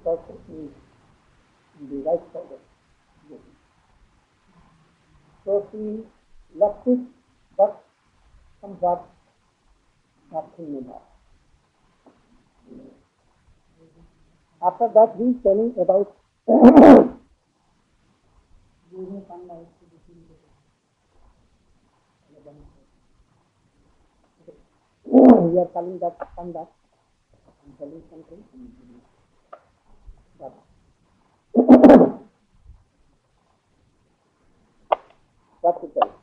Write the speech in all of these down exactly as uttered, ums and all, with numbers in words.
also is in the right side of Gopi. So she left it, but somewhat nothing in her. After that, he is telling about we are calling that Panda. I'm telling something. But what to tell?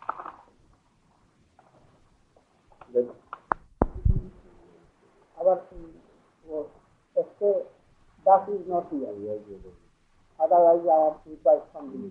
Good. Our uh, S K Das is not here. Otherwise, I have required something.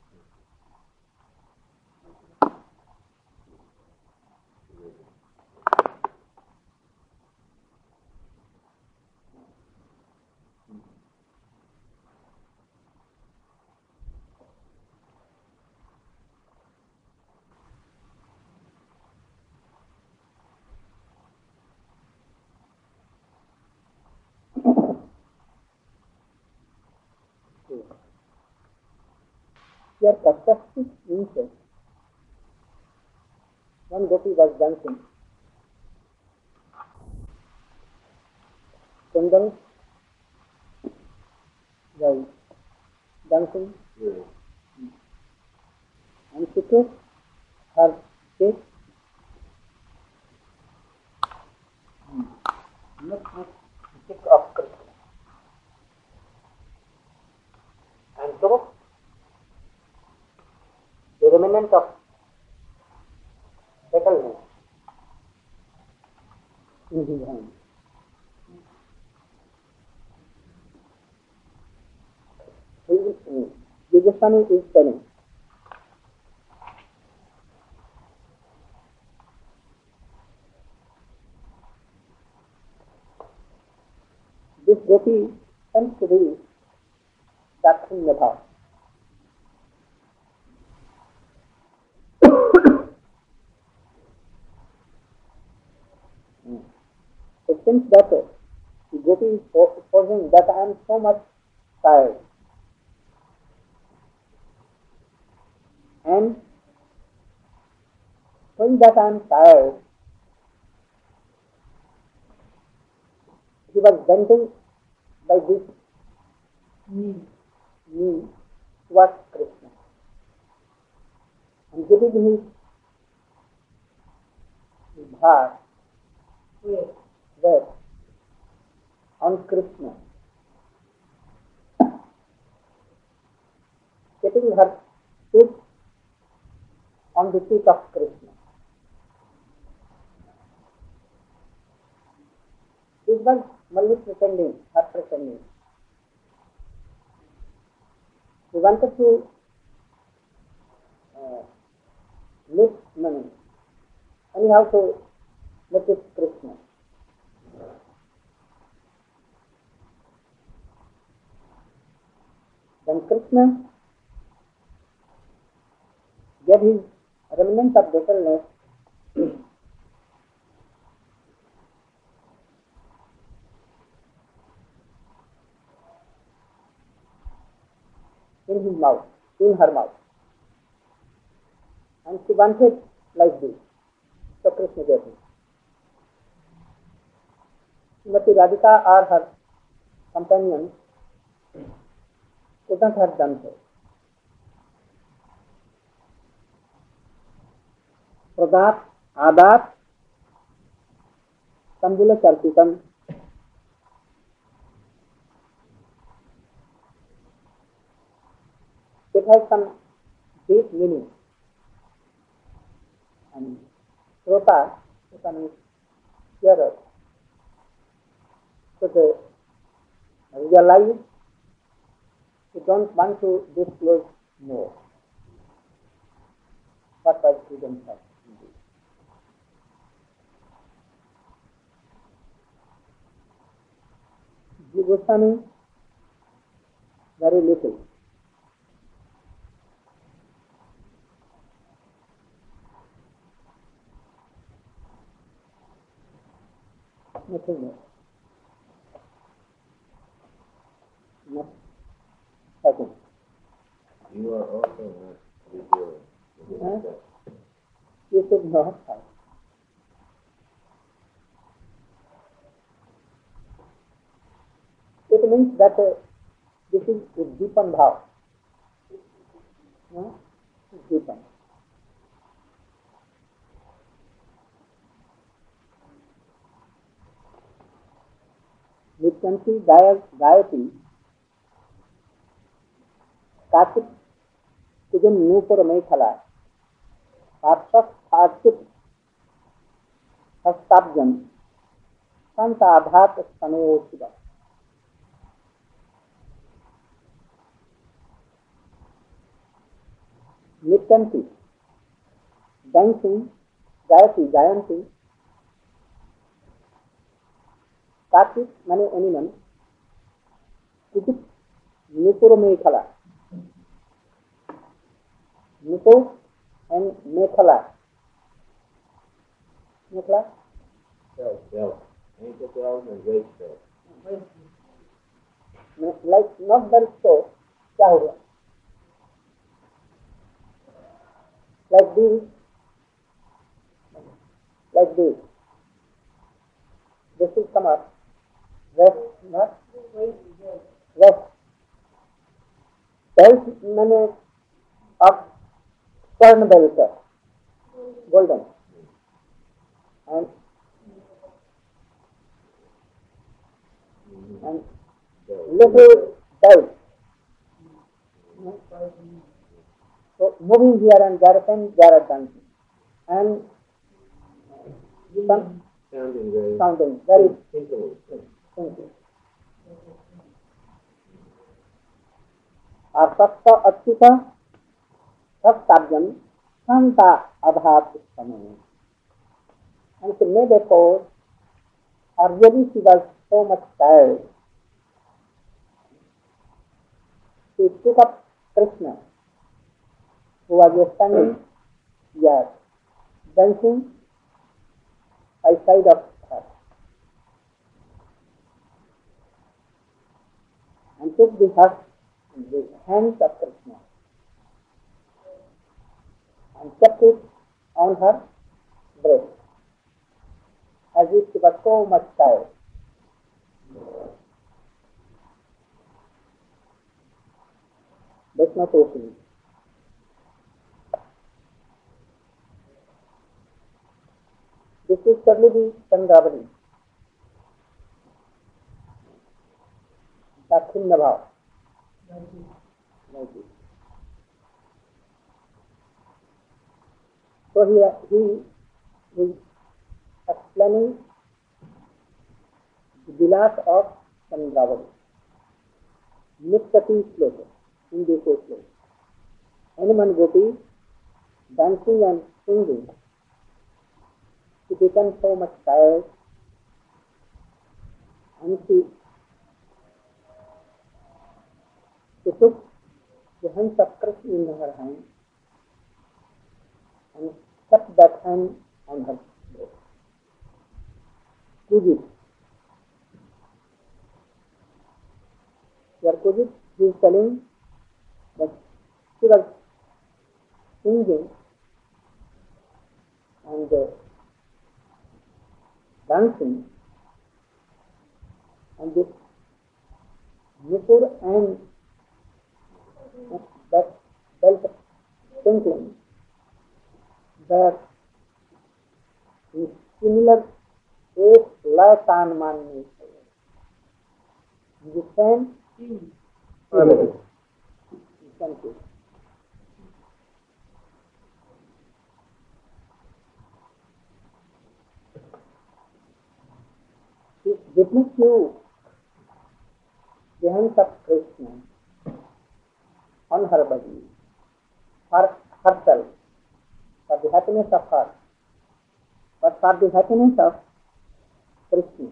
Here, Kasyap's instance, one gopi was dancing. Kundal was dancing. Yeah. And she took her stick, not with the stick of Krishna, and took the remnant of betelnut in his hand. The Goswami is telling, this gopi tends to be Dakshinya Bhava. It seems that the gopi is posing that I am so much tired. And when that I am tired, he was bending by this knee, knee towards Krishna and giving his, his heart there on Krishna, keeping her feet on the feet of Krishna. This was Malli pretending, her pretending. He wanted to uh, lift money, anyhow to let it Krishna. Then Krishna gave his remnant of betelnut in his mouth, in her mouth. And she wanted like this. So Krishna gave him. Srimati Radhika or her companions could not have done so. Pradat, Adat, Tambula Charpitam. It has some deep meaning. And Srota, if an hearer, should realize you don't want to disclose more. What was freedom of indeed. The Goswami, very little. Nothing more. Huh? You should not have. It means that uh, this is Uddipan Bhav. Huh? Uddipan. Nityanti Gayati Kasit Kujan Nupur Mekhala Arshak Archit Hastabjan Santa Abhat Stano Shiva. Nityanti dancing, Gayati, Gayanti, Kasit mane animal, Kujit Nupur Mekhala. Nupur and Mekhala. Mekhala? Bell, bell. Ankle bell and waist bell. Like not very so, क्या हो गया? Like this, like this. This will come up. Rest, not rest. Belt मैंने up stern belt है, golden, and and little belt. So moving here and there, and there are dancing, and some Sounding very. sounding very Tinkling. simple. Asakta Achyuta Sastabjam Santa Abhat Stano. And she made a pose, or really she was so much tired. She took up Krishna, who was standing here, dancing by side of her, and took the, her, the hands of Krishna and kept it on her breast, as if she was so much tired. That's not opening. This is Karlidi Chandravali, Dakshinna Bhav. Like this. So here he is explaining the vilas of Chandravali. Nityati Sloka, in this sloka. Hanuman Gopi dancing and singing. She became so much tired, and she, she took the hands of Krishna in her hand and kept that hand on her breast. Kujit. Here Kujit, he is telling that she was singing and uh, dancing, and this Nupur and that belt twinkling were in similar एक लय तान मानने the same quality. Thank you. Witness you the hands of Krishna on her body, for herself, for the happiness of her, but for the happiness of Krishna.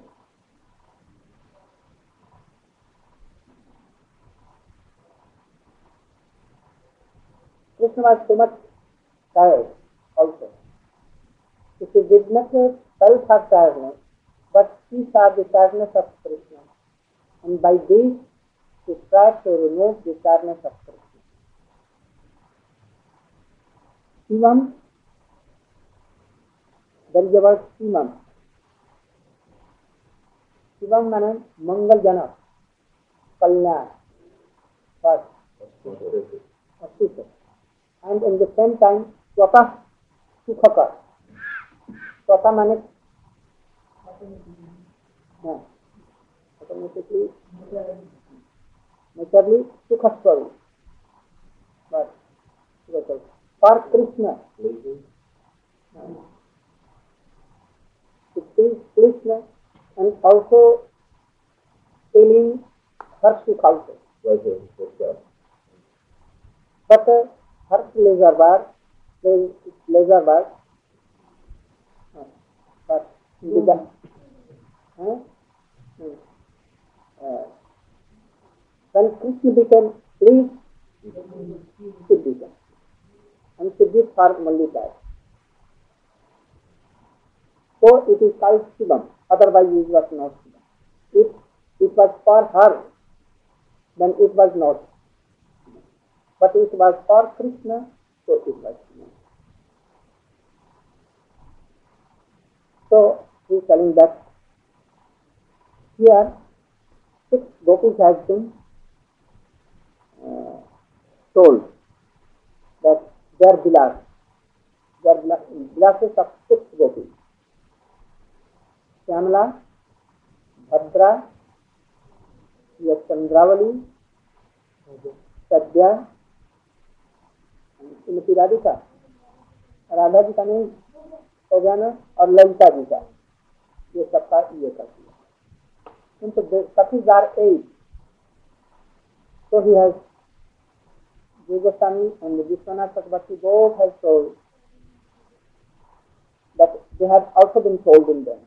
Krishna was so much tired also. She did not felt her tiredness, but she saw the tiredness of Krishna, and by this she tried to remove the tiredness of Krishna. Shivam, there is a word Shivam. Shivam means Mangaljana, Kalyan, first, auspicious. And in the same time, Swatah, Sukhakar. Swatah means no, automatically, naturally, Sukhaswaru. But for Krishna, it is Krishna and also feeling her Sukh also. But uh, her pleasure bar, pleasure bar, uh, but mm. uh, uh, when Krishna became pleased, Siddhi became. And Siddhi for Mallika. So it is called Shivam, otherwise it was not Shivam. If it was for her, then it was not. But it was for Krishna, so it was Shivam. So he is telling that here six gopis has been uh, told that their vilas, their vilases of six gopis. Shyamala, Bhadra, Chandravali, Sadhya, Shrimati Radhika, Radha ji का नहीं हो गया ना, और ललिता जी का, ये सबका ये करती है. So the Sakhis are eight. So he has, Goswami and Vishwanath Chakravarti both have told that they have also been told in them.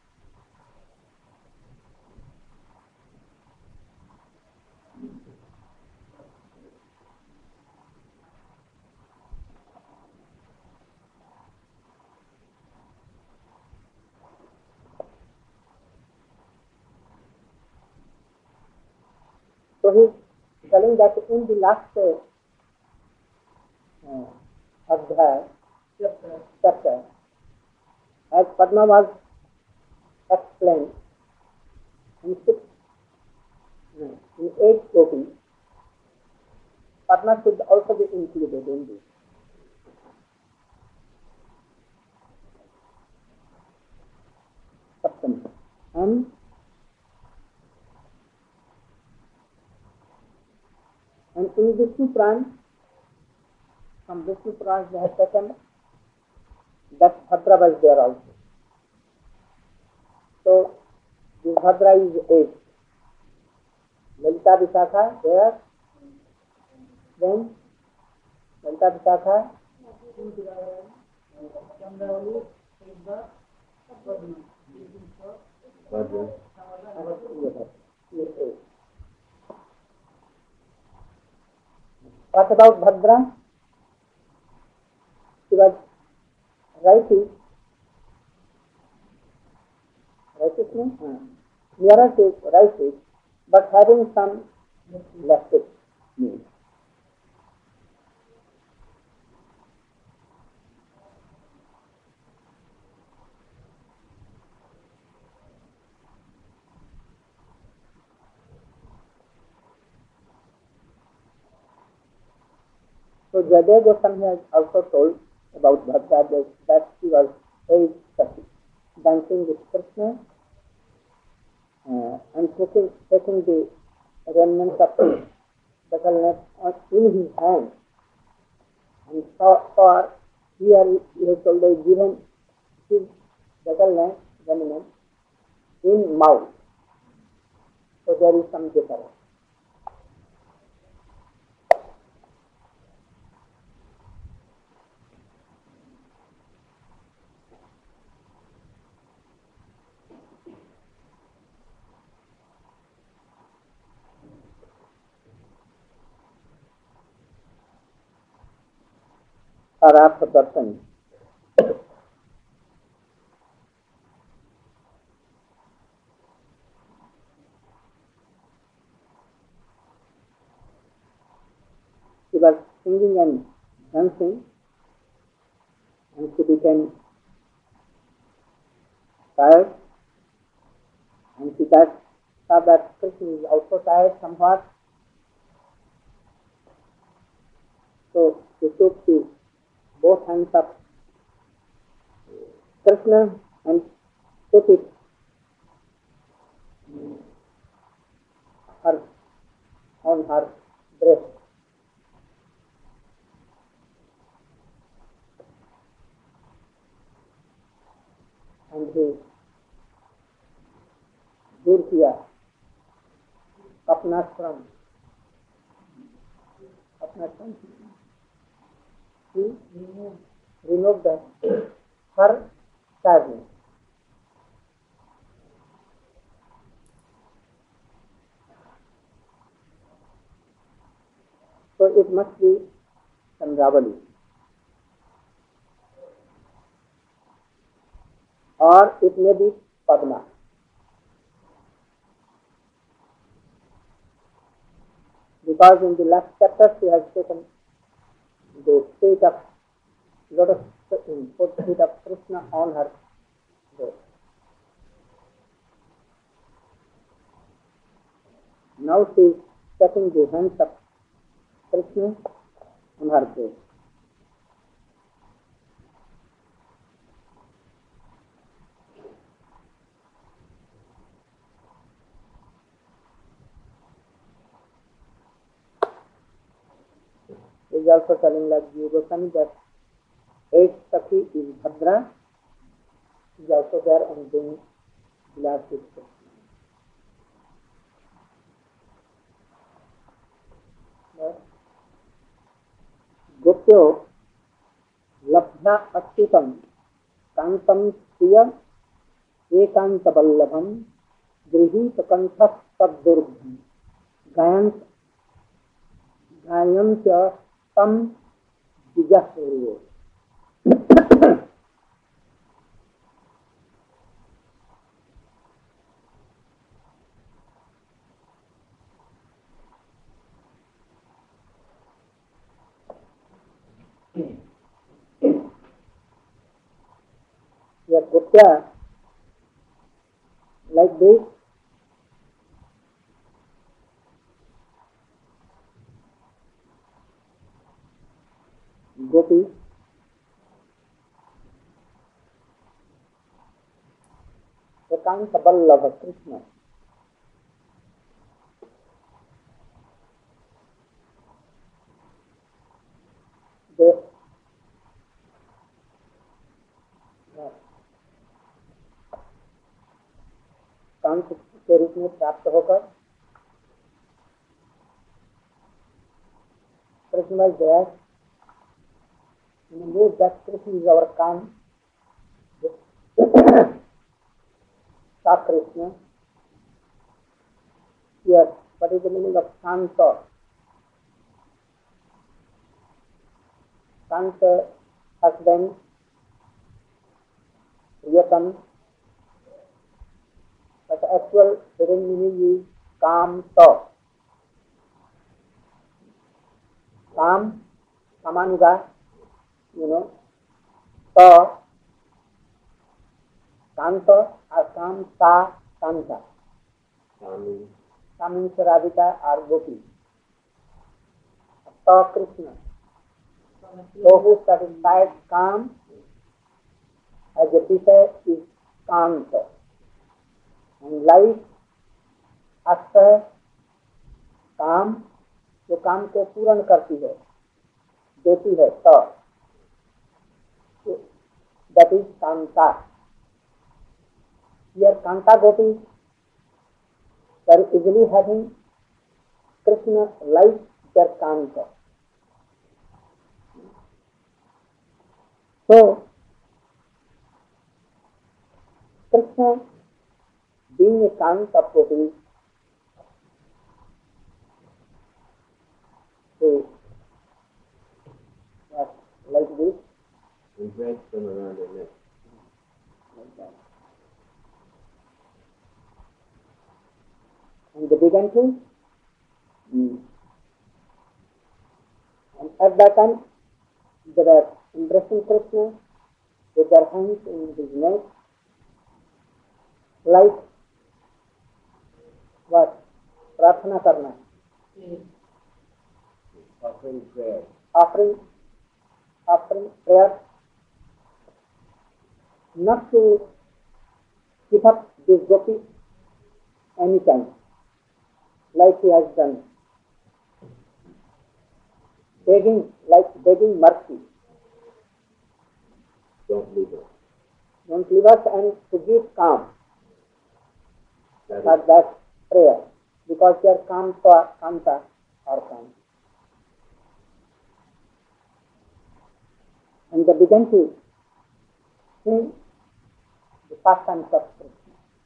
So he is telling that in the last uh, adhyaya, chapter, chapter, as Padma was explained in six, no, in eight gopis, Padma should also be included in this. Saptami. And And in Vishnu Puran, from Vishnu Puran they have taken that Bhadra was there also. So this Bhadra is eight. Lalita Vishakha there. Then Lalita Vishakha, Chandravali, Padma. What about Bhadra? She was righteous, righteous means nearer to righteous, but having some leftish means. So Jayadeva Goswami has also told about Bhadra that, that she was very Sati, dancing with Krishna uh, and taking, taking the remnants of his battleness in his hand. And for, for here he has already given his battleness remnant in mouth. So there is some difference. Araf Darshan. He was singing and dancing and she became tired, and she that, saw that Krishna is also tired somewhat. So she took the both hands of Krishna and put it her, on her breast. And he दूर किया अपना श्रम अपना श्रम he removed the, her sadness. So it must be Chandravali, or it may be Padma. Because in the last chapter she has taken the feet of lotus, put feet of Krishna on her breast. Now she is taking the hands of Krishna on her breast. He is also telling like Jiva Goswami that eighth Sakhi is Bhadra, is also there and doing Vilas with Krishna. Gopyo labdha achyutam kantam priya ekanta vallabham grihita kanthas taddurbham gayant gayantya tam dijahuryo. Your Gopya, like this, Gopi, Ekanta Vallabha Krishna, they Kant के रूप में प्राप्त होकर Krishna is there. In the way that Krishna is our Kant, Sa Krishna. Yes, what is the meaning of Kanta? Kanta, husband, Priyatan. But the actual hidden meaning is Kamta. Kam, Kamanuga, you know, Ta, Kanta, or Kamta, Kanta. Kami, Kamin Radhika or Gopi. Ta Krishna. So who satisfied Kam as a Vishay is Kanta. And life after काम जो काम को पूर्ण करती है देती है तो that is Kanta. Here Kanta Gopi very easily having Krishna like their Kanta. So Krishna being a Kanta of Gopi, so yes, like this, and drapes them around their neck. like that. And they began to, mm. and at that time they were embracing Krishna, with their hands in his neck, like what? Prarthana karna. Offering prayer. Offering, offering prayer, not to give up this gopi anytime, like he has done. Begging, like begging mercy. Don't leave us. Don't leave us, and to give calm. That For is, that prayer, because they are kanta, kanta or calm. And they began to sing the pastimes of Krishna.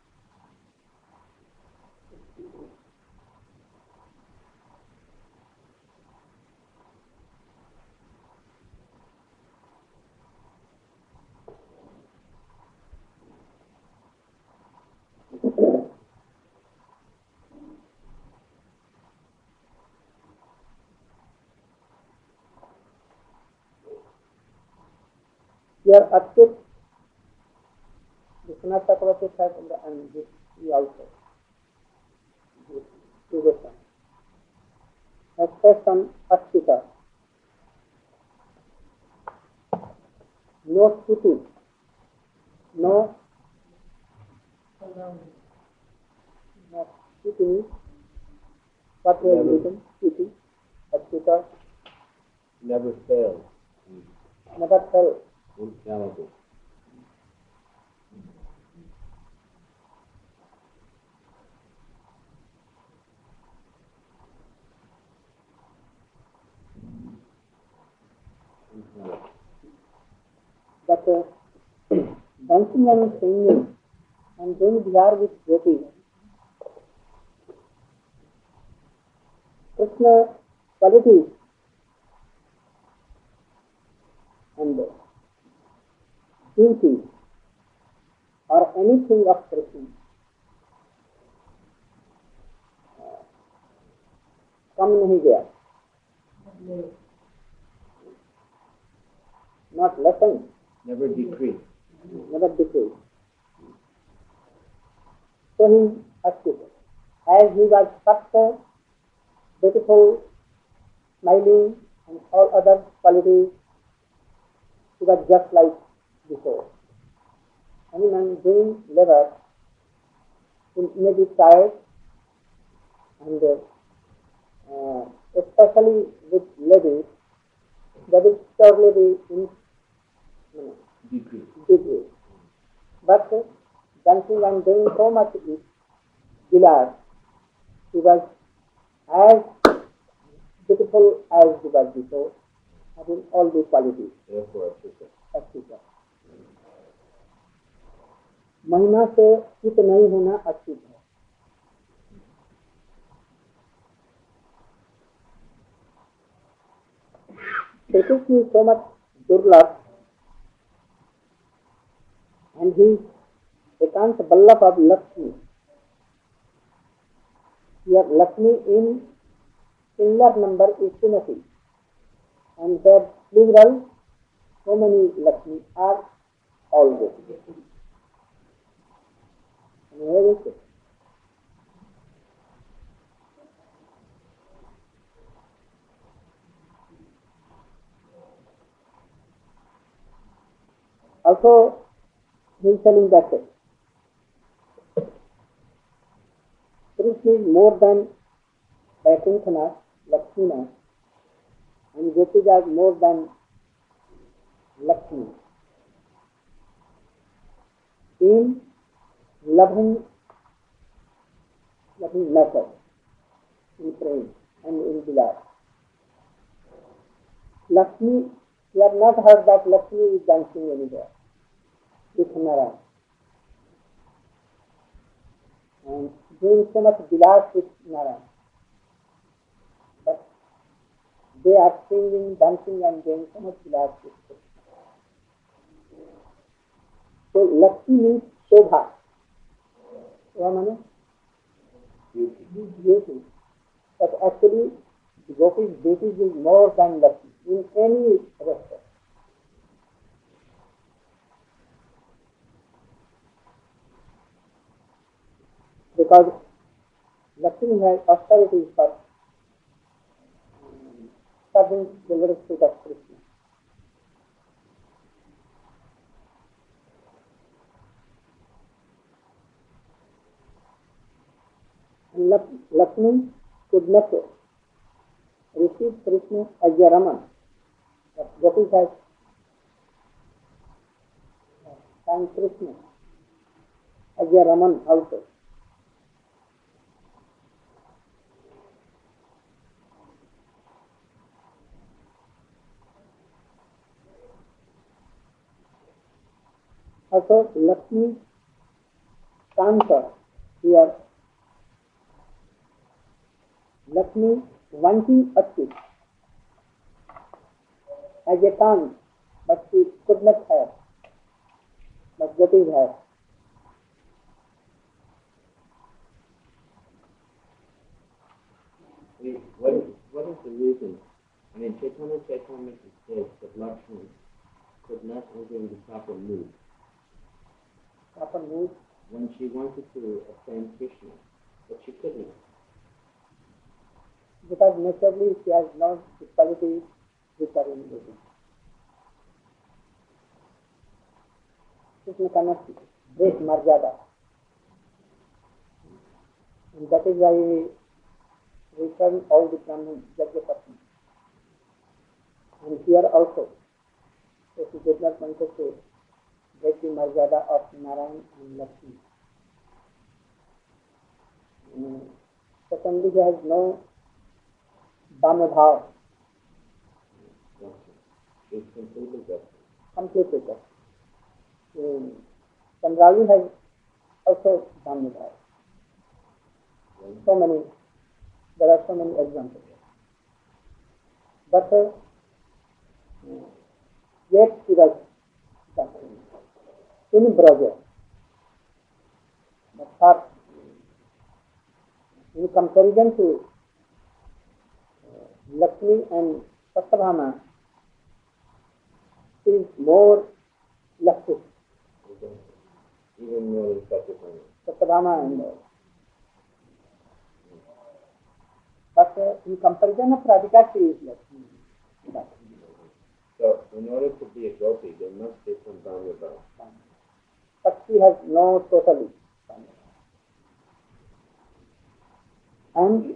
Here Achyut, Vishwanath Chakravarti said, and this he also, this Sudarshan, has said some Achyuta, no stuti, no, no stuti, what was Never. written, stuti, Achyuta, never fails. never fell. Infallible. Infallible. That uh, dancing and singing and doing bihar with gopis, Krishna qualities and beauty or anything of Krishna uh, कम नहीं गया, not lessened, Never decreased. never decreased. So he achieved. As he was first beautiful, smiling, and all other qualities, he was just like before. Any man doing labor, he may be tired, and uh, especially with ladies, that will surely be in uh, Decreased. degree. But uh, dancing and doing so much is Vilas, he was as beautiful as he was before, having all the qualities, Therefore, Achyuta. et cetera. महिमा से चित नहीं होना अच्युत है. Krishna is so much durlabh, and he is Ekant Vallabh of Lakshmi. Here Lakshmi in singular number is Srimati, and their plural, so many Lakshmi are always. And here is also he is telling that Krishna is more than Vaikuntha, Lakshmi, and Gopis are more than Lakshmi. In loving, loving matter, in praying and in Vilas. Lakshmi, we have not heard that Lakshmi is dancing anywhere with Narayan. And doing so much Vilas with Narayan. But they are singing, dancing and doing so much Vilas with Krishna. So Lakshmi means Shobha. What means? Beauty. Beauty. But actually, the Gopi's beauty is more than Lakshmi in any respect. because Lakshmi has austerity for serving the lotus feet of Krishna. And Lakshmi could not receive Krishna as a Raman, but Gopis has thanked Krishna as a Raman also. Also, Lakshmi Kanta here. Lakshmi wanting Achyut as a Kant, but she could not have, but Gopis have. What is, what is the reason? I mean, Chaitanya Chaitamrita states that Lakshmi could not enter into proper mood. Proper mood? When she wanted to obtain Krishna, but she couldn't. Because naturally she has no qualities which are in Gopis. Krishna cannot break Marjada. And that is why we return all the Brahman Yajnapatni. And here also, so she did not want to break the Marjada of Narayan and Lakshmi. Mm. Secondly, he has no Dhamma Bhav. She's completely deaf. Completely deaf. Um, Chandrali has also Dhamma Bhav. So many, there are so many examples. But uh, yet she was in Braja. But for, in comparison to uh, Lakshmi and Satyabhama, she is more luscious. Okay. Even more than Satyabhama. Satyabhama and more. But uh, in comparison of Radhika, she is Lakshmi. So, in order to be a gopi, there must be some Dhamma Bhav. But she has no totally. And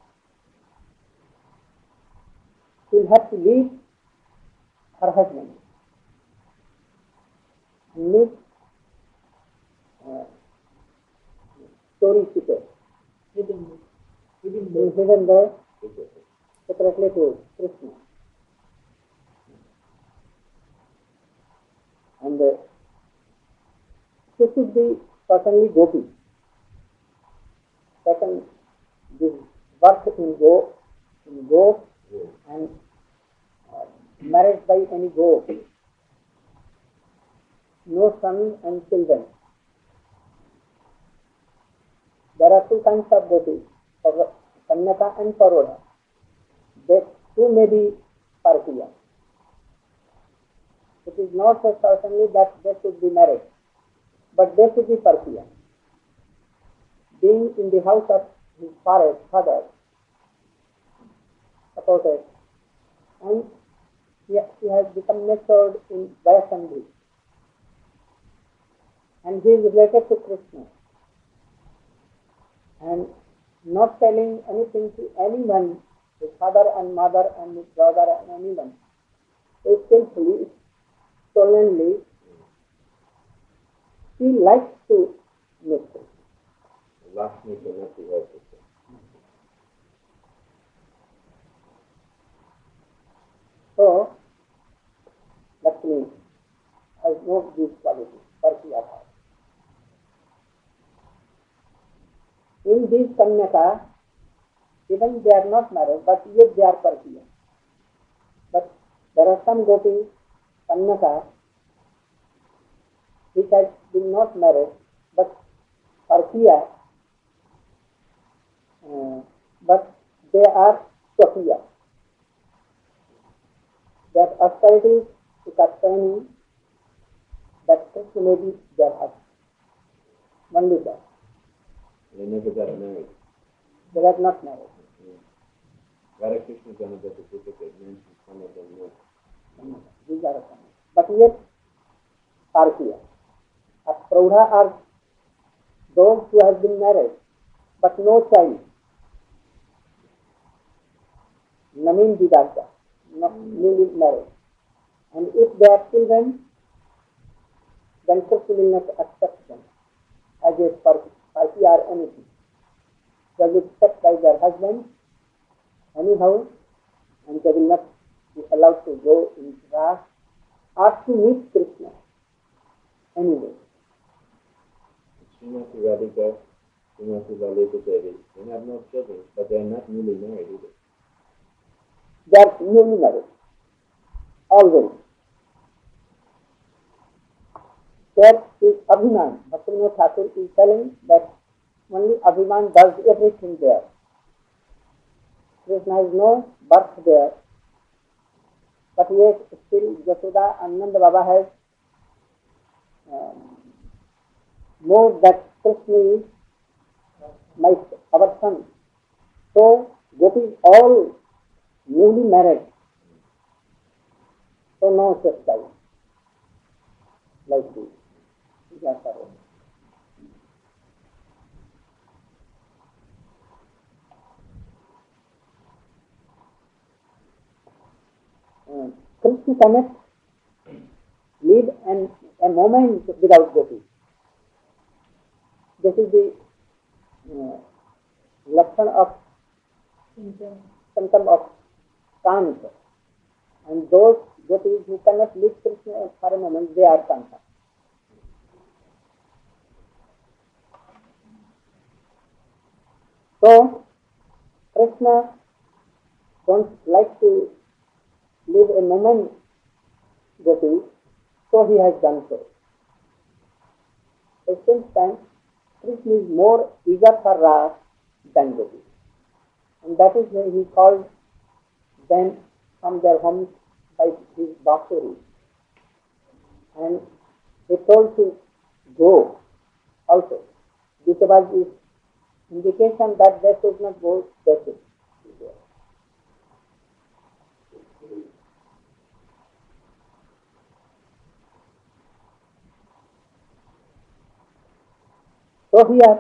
she will have to leave her husband and meet uh, story seeker. Hidden there separately to Krishna. And uh, she should be certainly gopi. Second, this birth in go, in go, and uh, married by any go. No son and children. There are two kinds of gopis, Kanyaka and Paroda. They too may be Parkiya. It is not so certainly that they should be married, but they should be Parkiya. Being in the house of his father, father supported, and he, he has become matured in Vayasandhi, and he is related to Krishna, and not telling anything to anyone, his father and mother and his brother and anyone, so skillfully, solemnly, he likes to meet him. Lakshmi cannot be helped. So, Lakshmi has no these qualities, Parkiya Bhav. In these Kanyaka, even they are not married, but yet they are Parkiya. But there are some gopis, Kanyaka, which has been not married, but Parkiya, uh, but they are Swakiya. That austerity is obtaining, that may be their husband. Only that. They never got married. They were not married. Yeah. Radha Krishna Ganabha Certificate mentions some of them not. These are some. But yet, Parkiya. As Praudha are those who have been married, but no child. Namin Vidaka, not newly married. And if they are children, then Krishna will not accept them as a Parki or anything. They will be kept by their husbands anyhow, and they will not be allowed to go in Ras or to meet Krishna anyway. Srimati Radhika, Srimati Lalita Devi, they have no children, but they are not newly married either. They are newly married, already. There is Abhiman. Bhaktivinoda Thakur is telling that only Abhiman does everything there. Krishna has no birth there, but yet still Yashoda and Nanda Baba has um, known that Krishna is my, our son. So Gopis all newly married. So no such child like this. Yes, sir. Uh, Krishna cannot live an, a moment without Gopi. This is the uh, lesson of symptom of Kanta. And those Gopis who cannot live Krishna for a moment, they are Kanta. So, Krishna don't like to live a moment Gopi, so he has done so. At the same time, Krishna is more eager for Ras than Gopi. And that is why he called them from their homes by his Basuri. And he told to go also. This was his indication that they should not go, they should go. So here,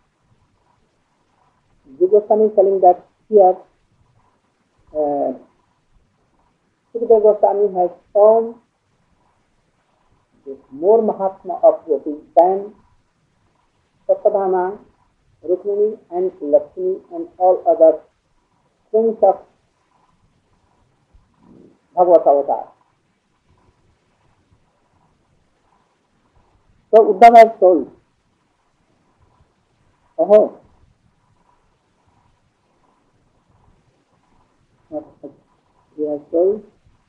Goswami is telling that here, uh, Sukadeva Goswami has shown more Mahatma of Gopi than Satyabhama, Rukmini and Lakshmi and all other things of Bhagavad Avatar. So Uddhava has told, oh, he has told,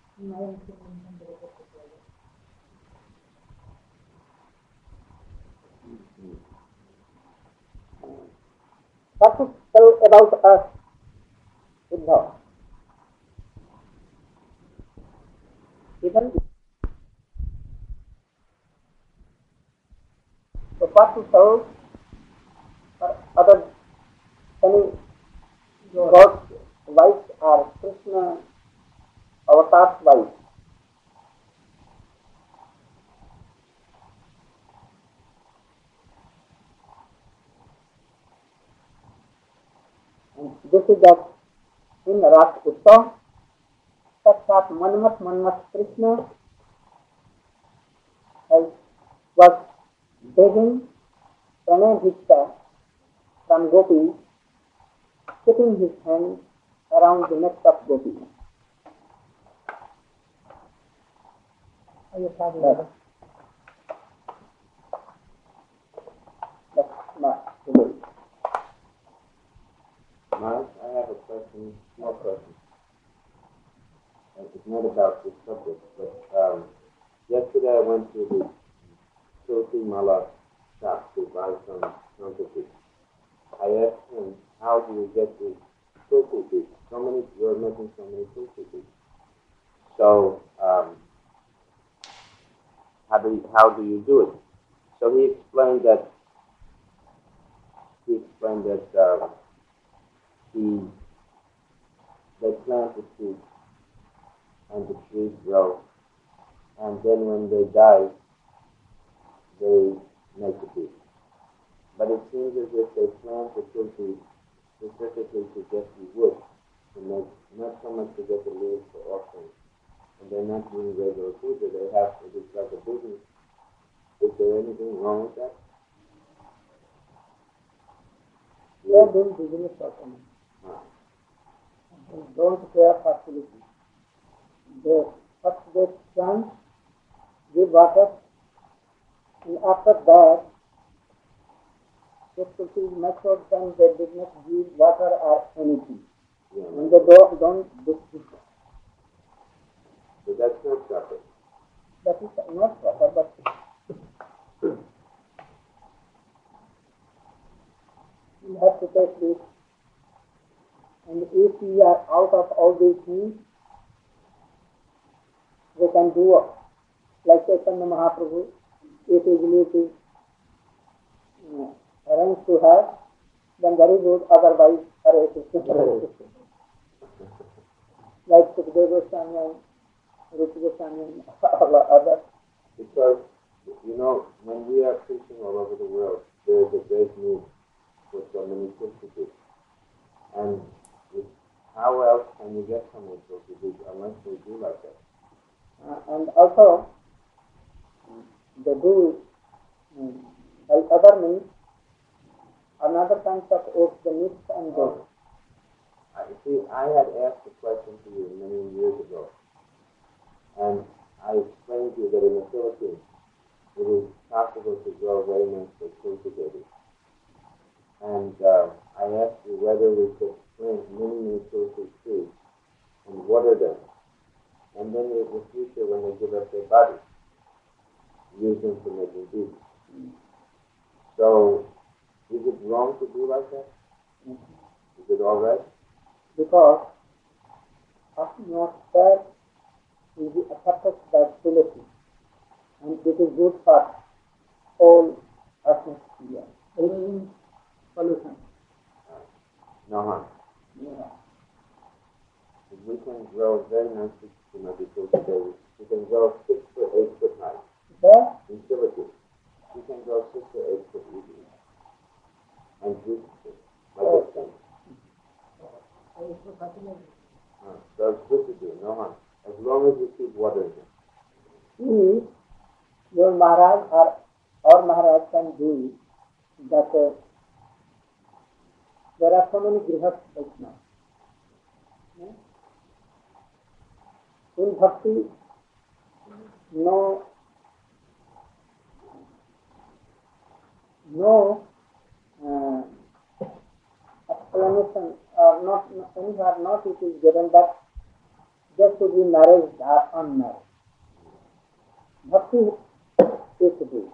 what to tell about us, Uddhava? Even so, what to tell for other any God's wife or Krishna avatar's wife? And this is that in Ras Utsav, Sakshat Manmat Manmat Krishna has, was begging Pranay Bhiksha from Gopi, putting his hand around the neck of Gopi. Are you talking about? That's not the way. Maharaj, I have a question, small question. Uh, It's not about this subject, but um, yesterday I went to the Tulsi Mala shop to buy some counterfeit. I asked him, how do you get the Tulsi beads? So many, you're making so many Tulsi beads. So, um, how do you, how do you do it? So he explained that he explained find that uh, the they plant the seeds and the trees grow, and then when they die, they make a tree. But it seems as if they plant the tulsi specifically to get the wood, to make, not so much to get the leaves for offering. And they're not doing regular puja, they have, it is like a business. Is there anything wrong with that? They are doing business offering. Huh. They don't care fertility. They first they plant, give water, and after that, if it is matured, then they did not give water or anything. Yeah. And they don't, don't do this. So that's not proper. That is not proper, but you have to take this. And if we are out of all these things, we can do like Chaitanya Mahaprabhu, if his belief is uh, arranged to have, then very good, otherwise Hare Krishna, Hare Krishna. Like Sukadeva Goswami and Rupa Goswami and all others. Because, you know, when we are preaching all over the world, there is a great need for so many substitutes. And with, how else can you get so many substitutes unless they do like that? Uh, and also, they do um, by other means, another kinds of oaths, the mix and go. I see, I had asked a question to you many years ago, and I explained to you that in the Philippines, it is possible to grow very nicely cultivated. And uh, I asked you whether we could plant many, many tulsi trees and water them, and then in the future, when they give up their bodies, use them for making beads. Mm. So, is it wrong to do like that? Mm-hmm. Is it all right? Because atmosphere is affected by tulsi, and it is good for whole atmosphere, removing pollution. Uh, no harm. Yeah. We can grow very nicely, you know, because today we can grow six foot, eight foot high. There? In Philippines, we can grow six or eight foot easily. And beautiful, like oh. this thing. Uh, so it's good to do, no harm. As long as you keep watering them. See, your Maharaj or our Maharaj can do that. Uh, there are so many grihas right now. Yeah? In bhakti, no, no uh, explanation or not, anywhere not it is given that just to be married or unmarried. Bhakti is to do.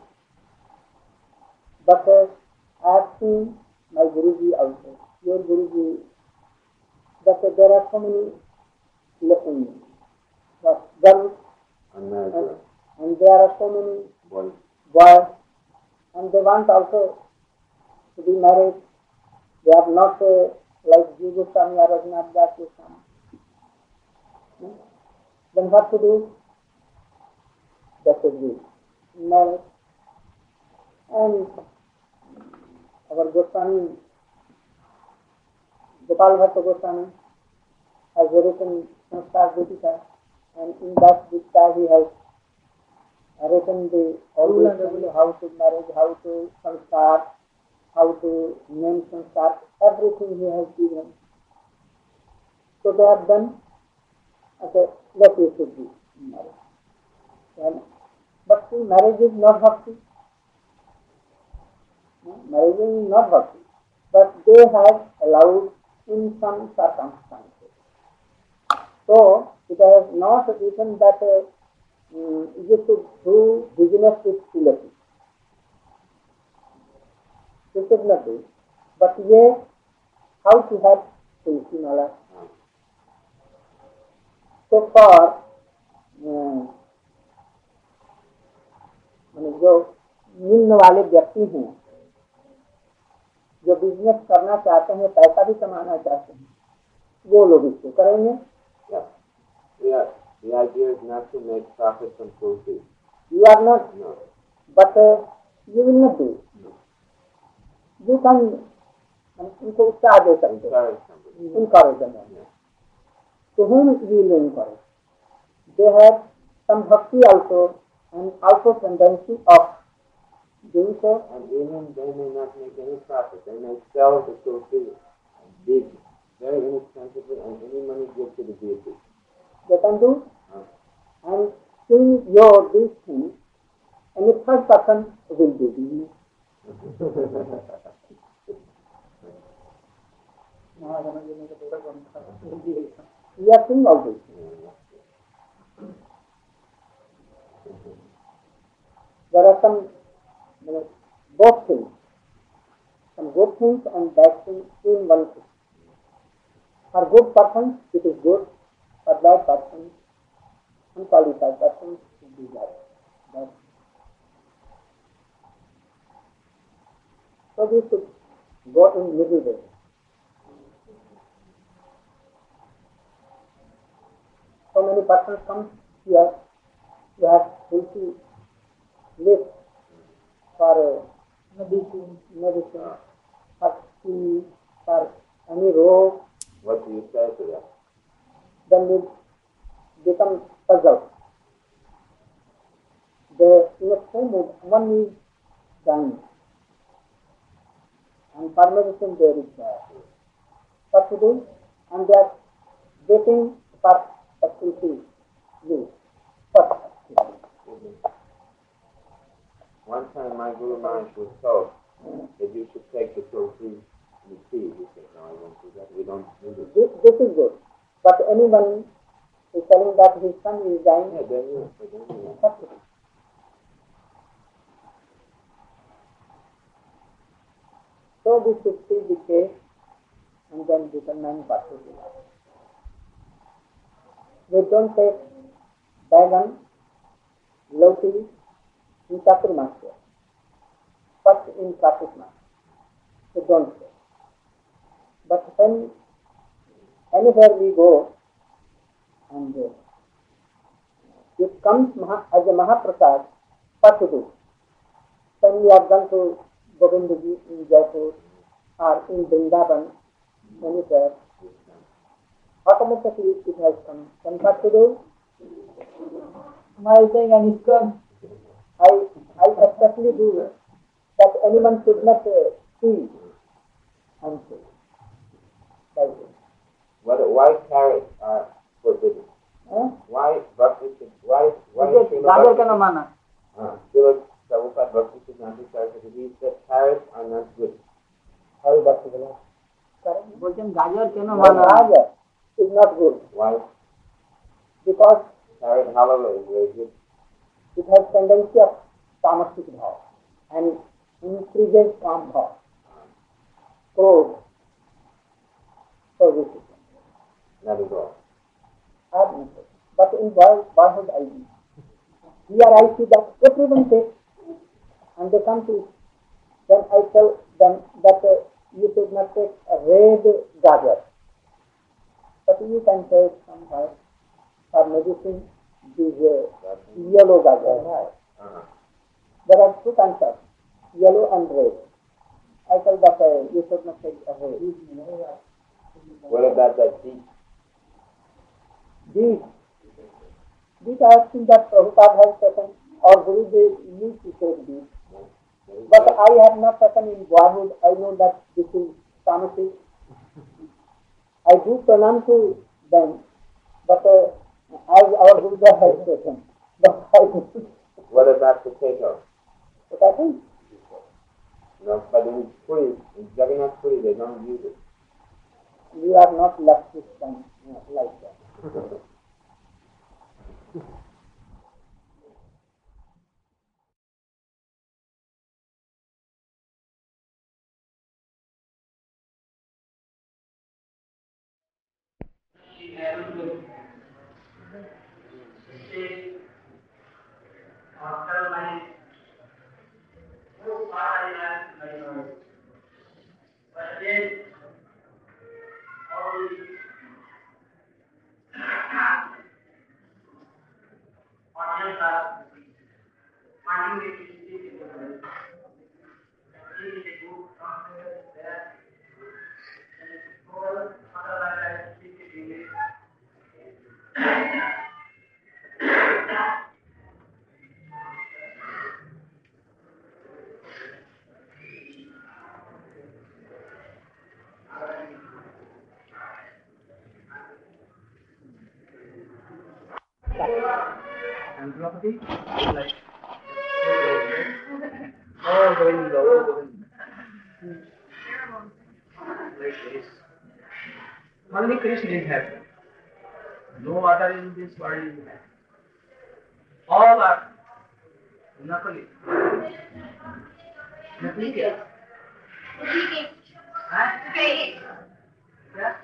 But uh, I have seen my Guruji also, your Guruji, that uh, there are so many lessons. Girls, and, and there are so many boys. boys, and they want also to be married. They are not uh, like Jiva Goswami or Raghunath Das Goswami. Hmm? Then what to do? That should be married. And our Goswami, Gopal Bhatta Goswami, has written Sanskar Deepika, and in that Deepika he has written the all these things, how to marriage, how to sanskar, how to name sanskar, everything he has given. So they have done, okay, what you should do in marriage. And, but see, marriage is not bhakti. No, marriage is not bhakti. But they have allowed in some circumstances. So, it has not written that uh, um, you should do business with tulsi. You should not do. But yes, how to have tulsi mala. So far, मैंने जो निम्न वाले व्यक्ति हैं, जो business करना चाहते हैं, पैसा भी कमाना चाहते हैं, वो लोग इसको करेंगे. Yeah. Yeah. The idea is not to make profit from cruelty. You are not, No. but uh, you will not do. No. You can उनको उत्साह दे सकते हैं. Encourage somebody. Encourage them. Yeah. To whom you will encourage? They have some bhakti also, and also tendency of doing so. And even they may not make any profit. They may sell the cruelty big, very inexpensively, and any money give to the deity. They can do. Huh? And seeing your these things, and the third person will do business. We are seeing all this. There are some, you know, both things, some good things and bad things in one thing. For good persons, it is good. For bad persons, unqualified persons, it is bad. So we should go in middle way. So many persons come here, you have fully list for uh, medicine, medicine, for tea, for any road. What do you say to them? Then they become puzzled. They in a same mood, one is dying, and for medicine there is uh, what to do, and they are waiting for facility use. First, one time my Guru Maharaj was told that you should take the tulsi in the tea. He said, no, I won't do that. We don't do this. This, this is good. But anyone is telling that his son is dying, Yeah, then you, then you. what to do? So we should see the case and then determine what to do. We don't take bagan, loti in Chaturmasya, but in Kartik Mass. We don't take. But when anywhere we go and uh, it comes maha, as a Mahaprasad, what to do? When we have gone to Govindji in Jaipur or in Vrindavan, anywhere, automatically it has come. Then what to do? My saying and it's gone. I, I especially do that anyone should not uh, see and say. Like this. What, why carrots are forbidden? Huh? Why Bhakti should, why, why Because Srila Gajar Bhakti ka mana. Uh, Srila Prabhupada Bhakti Siddhanta Saraswati, he said carrots are not good. How is Bhakti Siddhanta? Bolchen Gajar keno mana. Gajar is not good. Why? Because Carrot halava is very good. it has tendency of tamasic bhav and increases calm bhav, crowd. So this is Not at all. admitted. But in boy, boyhood I see. Here I see that everyone takes and they come to, then I tell them that uh, you should not take a red gajar, but you can take some uh, for medicine this uh, yellow gajar. Uh-huh. There are two kinds of yellow and red. I tell that uh, you should not take a red. What about that deep? These, these I have seen that Prabhupada has taken, or Guruji used to take these. But I have not taken in boyhood. I know that this is tamasic. I do pranam to them, but uh, as our Guruji has taken. But I do. What about potato? But I think, No, but in Puri, in Jagannath Puri, they don't use it. we are not leftist and uh, like that. But then, all these audience are finding it easy in the world. This is a good somewhere there. And it's all otherwise I speak it English. And property like all going low, going like this. Only Krishna is happy. No other in this world is happy. All are nakali. Nakali kya? Fake. Yeah?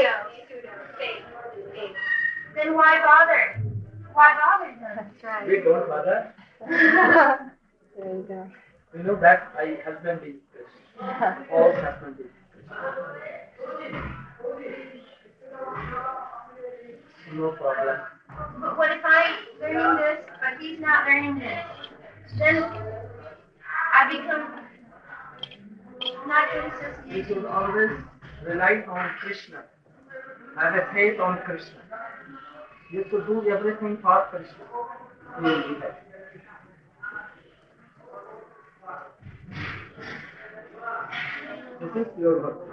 Fake. Then why bother? Why bother them? That's right. We don't bother. There you go. You know that my husband is Krishna. All husband is Krishna. No problem. But what if I'm learning this, but he's not learning this? Then I become not consistent. We should always rely on Krishna. Have a faith on Krishna. You should do everything for Krishna. You will be happy. This is your work.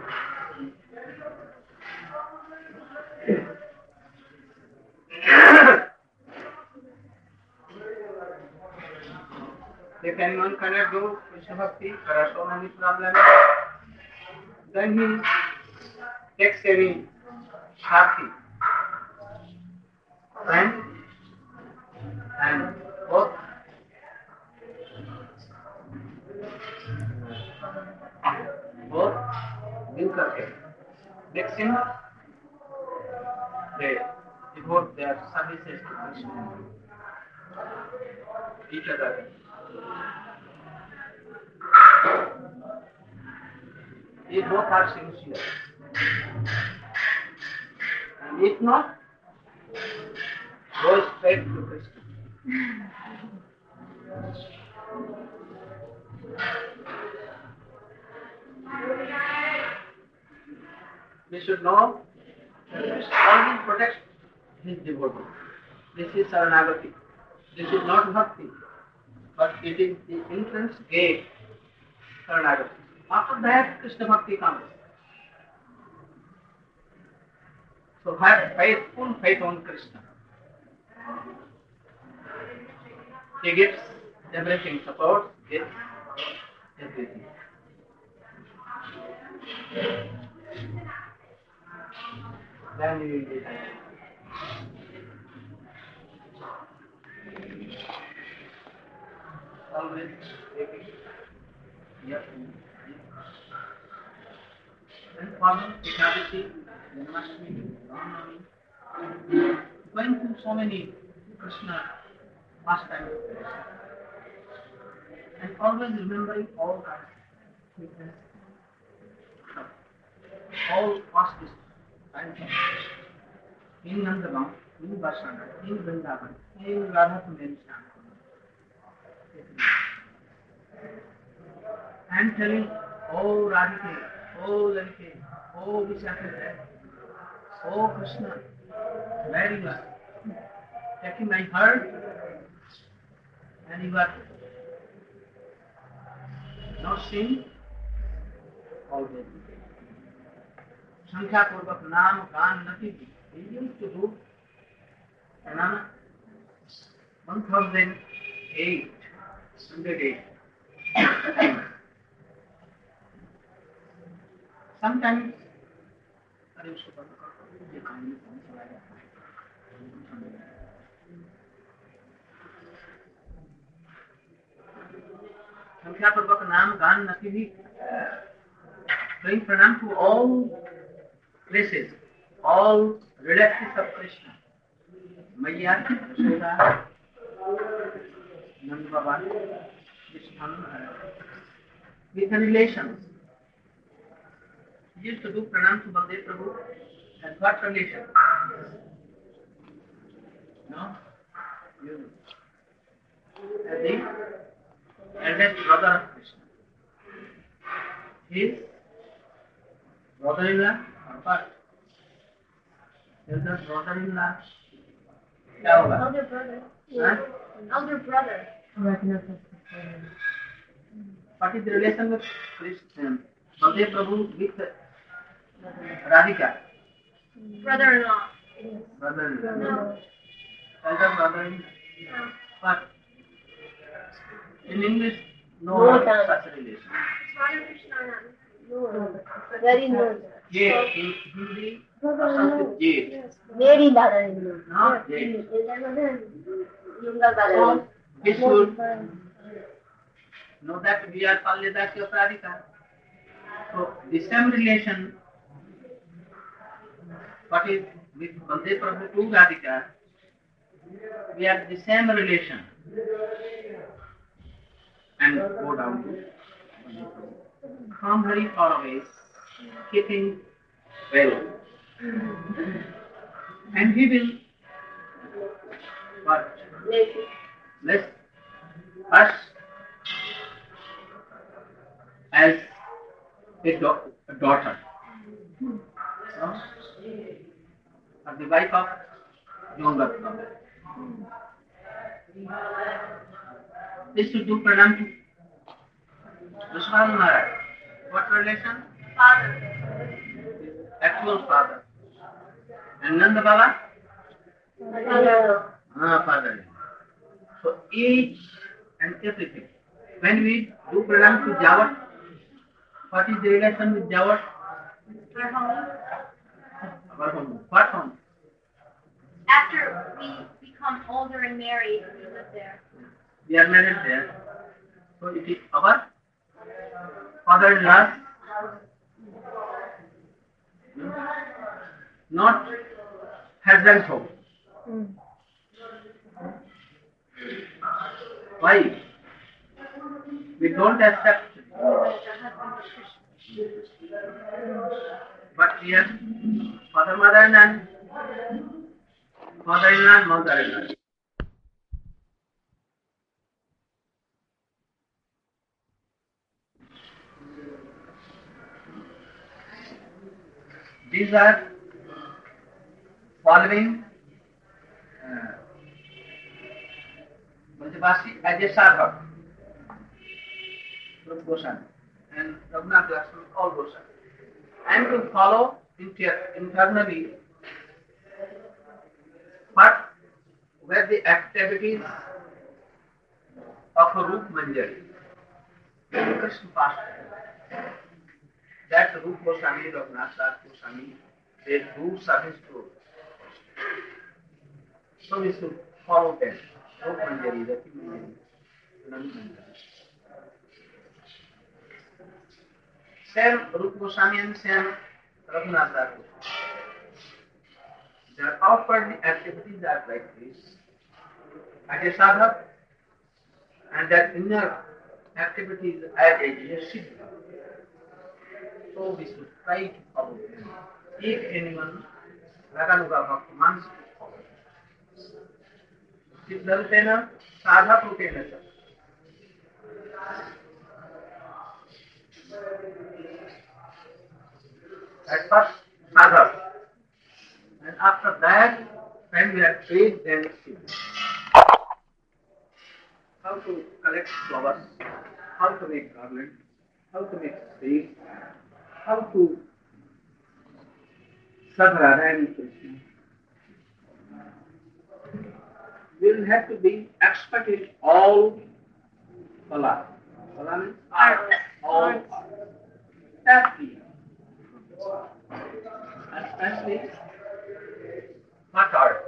If anyone cannot do Krishna Bhakti, there are so many problems, then he takes any Shakti, friend, and both both मिल करके mixing, they devote their services to Krishna, each other. They both are sincere. And if not, go straight to Krishna. We should know that Krishna always protects his devotee. This is Saranagati. This is not Bhakti, but it is the entrance gate, Saranagati. After that, Krishna Bhakti comes. So have faith, full faith on Krishna. He gives everything, support, gives everything. Then you will be happy. Always taking. Yep. And follow Ekadasi, Janmashtami, Ramnami, going through so many Krishna pastimes. And always remembering all kinds of all past times in Nandagaon, in Varsana, in Vrindavan, in Radha Kundan, and telling, oh Radhike, oh Lalike, oh Vishakha, oh Krishna, where you are, taking my heart, and you are not seeing always. Sankhya Purvak Naam Gan Nati. He used to do Pranama one thousand eight hundred eight. Sometimes Sankhya Purvak Naam Gan Nati. Doing pranam to all places, all relatives of Krishna. Maya, Yashoda, Nanda Baba, Vishnu, with the relations. He used to do pranam to Baldev Prabhu at what condition? No? You as the eldest brother of Krishna. His brother-in-law or what? Elder brother-in-law. क्या होगा? Elder brother. Huh? Elder brother. What is the relation with Krishna? Baldev Prabhu with Radhika? Brother-in-law. Brother-in-law. No. Elder brother-in-law. No. What? In English, no, No, such relation. Radha Krishna. No. Very no. Yeah, in Hindi, Sanskrit, yeah. Very brother-in-law. No, yeah. Younger brother. So, we should know that we are Palyadasi of Radhika. So, the same relation, what is with Baldev Prabhu to Radhika, we have the same relation. And go down. Come very far away, keeping well. And he will what? Bless us as a, da- a daughter. No? Or the wife of younger brother. This to do pranam to Vishwan Maharaj. What relation? Father. Actual father. And Nanda Baba? Father. Ah, father. So each and everything. When we do pranam to Jawat, what is the relation with Jawat? Our home. Our home. What home? After we become older and married, we live there. We are married there. So it is our father-in-law, not husband's home. Why? We don't accept. But here, father, mother, and father-in-law, mother-in-law. These are following uh, Brajavasi as a sadhak, Rupa Goswami and Raghunath Lakshman, all Goswami, and to follow inter- internally what were the activities of a Rup Manjari, the Krishna pastor. That Rupa Goswami, Raghunath Goswami, they do service to. So we should follow them. Rupa Manjari, Rati Manjari, Nand Manjari. Same Rupa Goswami and same Raghunath Goswami. Their outward activities are like this. As a sadhak, and their inner activities as a yashidha. So we should try to follow them. If anyone Raganuga Bhakti wants to follow them. Siddharupena sadhakrutena sa. At first sadhak. And after that, when we are trained, then siddha. How to collect flowers, how to make garland, how to make seeds, how to serve Radha and Krishna. We will have to be expert in all Kala. Kala means art. All art. That's the especially what art?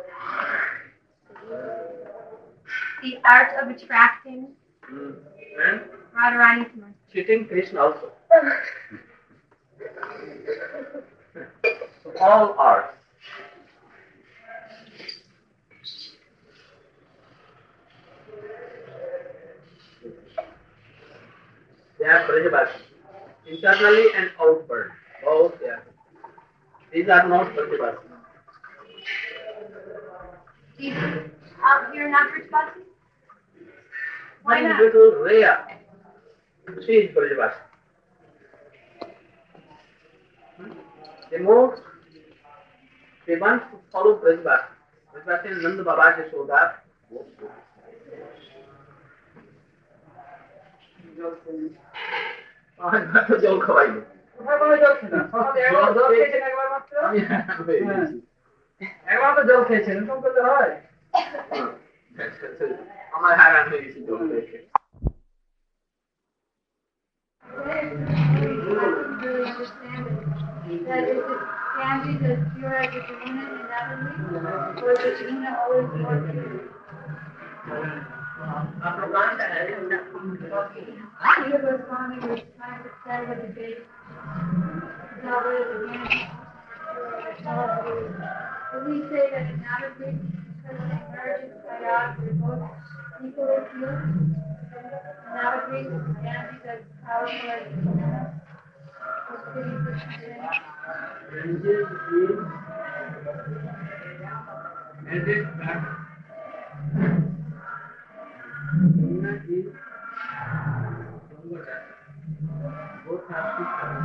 The art of attracting Mm. And Radharani to us. cheating Krishna also. So all arts. They are Brajavasi, internally and outward. Oh, yeah. These are not Pratibhasi. These, uh, you're not Pratibhasi? Why One not? little rare. She is Pratibhasi. The more they want to follow Pratibhasi. Pratibhasi and Nanda Baba Yashoda. জল খাওয়াইল একবার তো জল খেয়েছেন এরকম করলে হয় আমার হারান হয়ে গেছে জল খেয়ে Really understand it. That is it Ganges as pure as the Jamuna and Navali, or is the Jamuna always more pure? Srila Goswami was trying to settle a debate about whether the Ganges Will we say that in Navali, because the emergence by God, they're both equally pure? Navali, Ganges as powerful as the Jamuna? Ranges is added back. Jamuna is Ganga. Both have to come.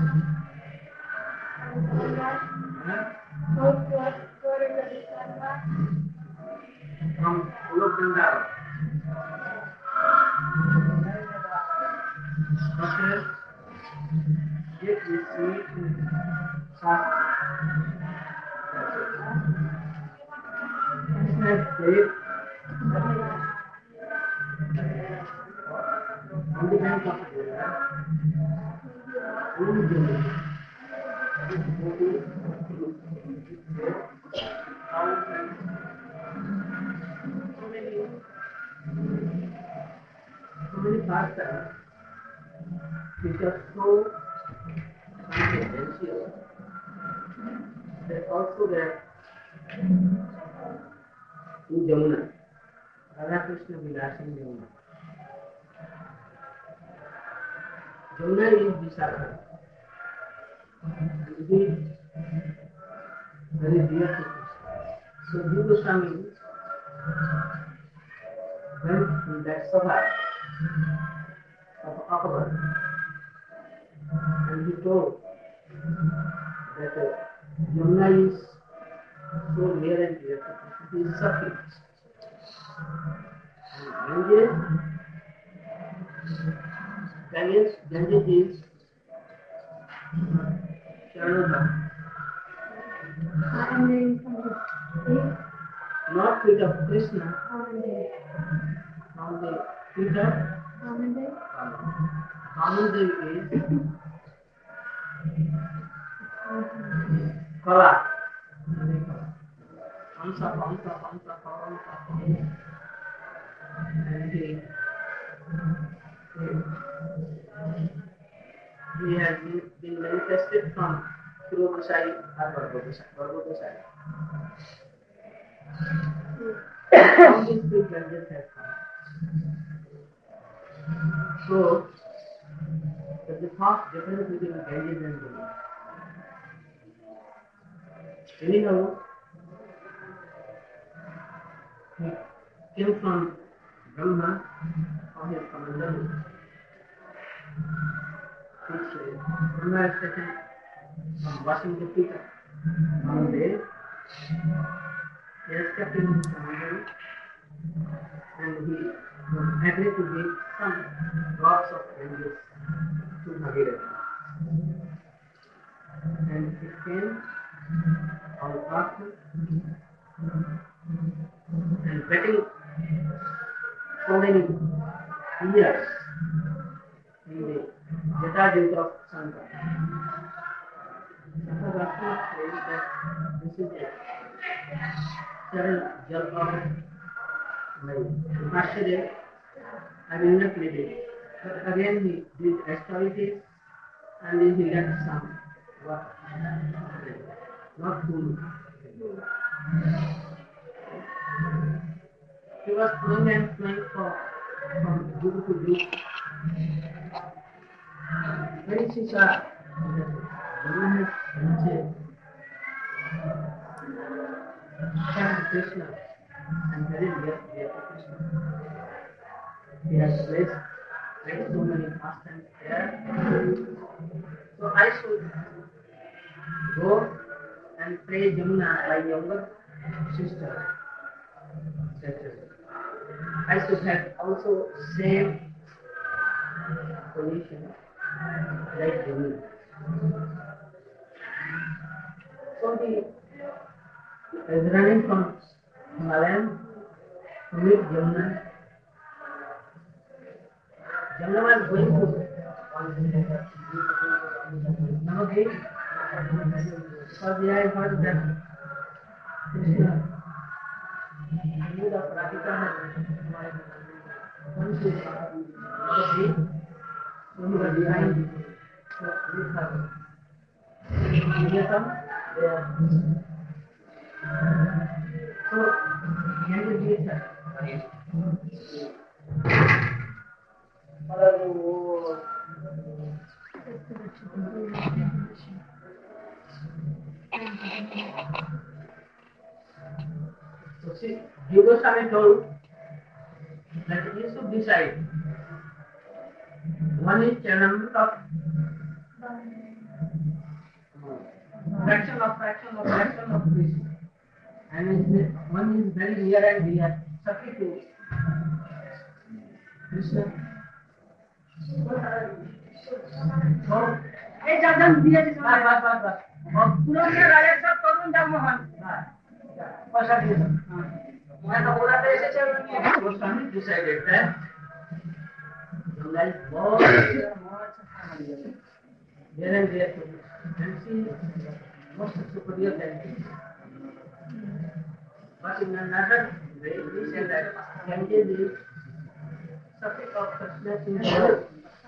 Both daughters of the Sangha. From Ulokanda. Okay. Get received in Shastra. Krishna said, on the bank of the river, so many pastimes which are so essential. There's also there in Jamuna, Radha Krishna Vilas in Jamuna. Jamuna is Vishakha. It is very dear to Krishna. So Jiva Goswami went in that Sabha of Akbar and he told that uh, Jamuna is so near and dear to Krishna. He is suffering. And Ganges, Ganges, Ganges is Sharanada. Not feet of Krishna, from the feet of Vamandev is Kala. Hamsa, Hamsa, Hamsa, Hamsa, and he, he has been, been manifested from Purvasai or Bhargavasai. Bhargavasai. All these three Ganges have come. So, there's a vast difference between Ganges and Jamuna. Anyhow, he came from Brahma or his commander, which Brahma has taken from washing the feet of Vamandev. He has kept him in commander and he was agreed to give some drops of Ganges to Bhagirathi. And it came out after and getting so many years in the Jatajuta of Sankara. Sankara says that this is a seven jal of Bhashya. I will not read it. But again he did austerity and then he left some water. Not food. He was flowing and flowing for, from group to group. When she saw Yamuna has served Krishna and very dear dear to Krishna. He has placed like so many pastimes there. So I should go and pray Yamuna, my younger sister. I should have also same position like Yamuna. So he is running from Himalayan to meet Yamuna. Yamuna was going to Navadvip because they had heard that Krishna, the mood of Radhika, had come to Navadvip, so he was trying to meet her. Niyakam, there. So, he had to meet her. So see, Jiva Goswami told that you should decide. One is Charanamrita, fraction of fraction of fraction of Krishna, and one is very near and dear, Sakhi to Krishna. So, এই যাজন দিয়ে দিছে বাস বাস বাস বাস পুরনো রাজা সব তরুণ দামোহন পয়সা দিয়ে দাও मैं तो बोला था ऐसे चल रही है वो स्वामी डिसाइडेड दैट लाइक बहुत देर एंड देर and she most superior than me. But in another way, we say that Ganga is subject of success in the world.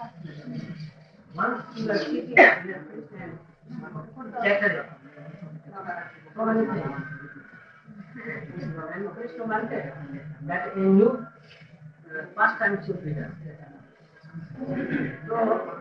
Once you are sitting in a Christian chatter, so many things. And Krishna wanted that a new uh, pastime should be done. So,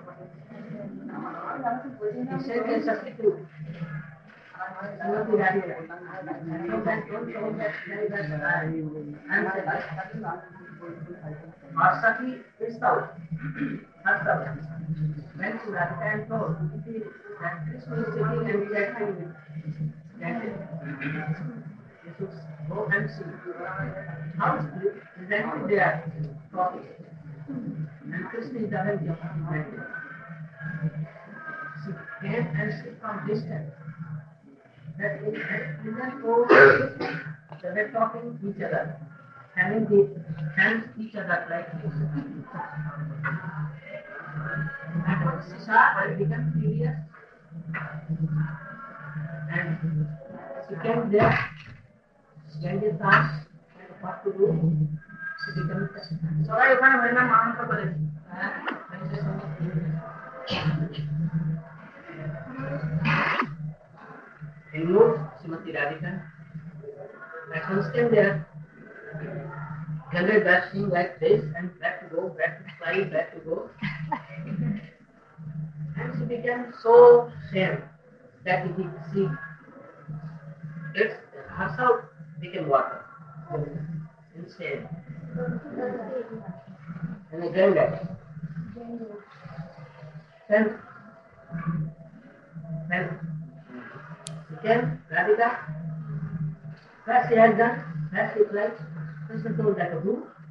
he said in Sakhitu, Srimati Radhika, so that don't show that I am said, our Sakhi is out, herself, went to Radhika and told that Krishna is sitting and chatting, chatting. You should go and see how exactly they are talking. And Krishna is aware of exactly. She came and sit from distance. That in that pose, they were talking to each other, having the hands each other like this. And when she saw, I became furious. And she came there. Ganga asked what to do. She becomes সবাই ওখানে মহিমা মানতে পারে and moved Srimati Radhika. That one stand there. Ganga dashing like this and back to go, back to fly, back to go. And she became so sad that he she it's herself became water instead. And again that. Then, then, again, Radhika, what she has done, that she tried, Krishna told that to do.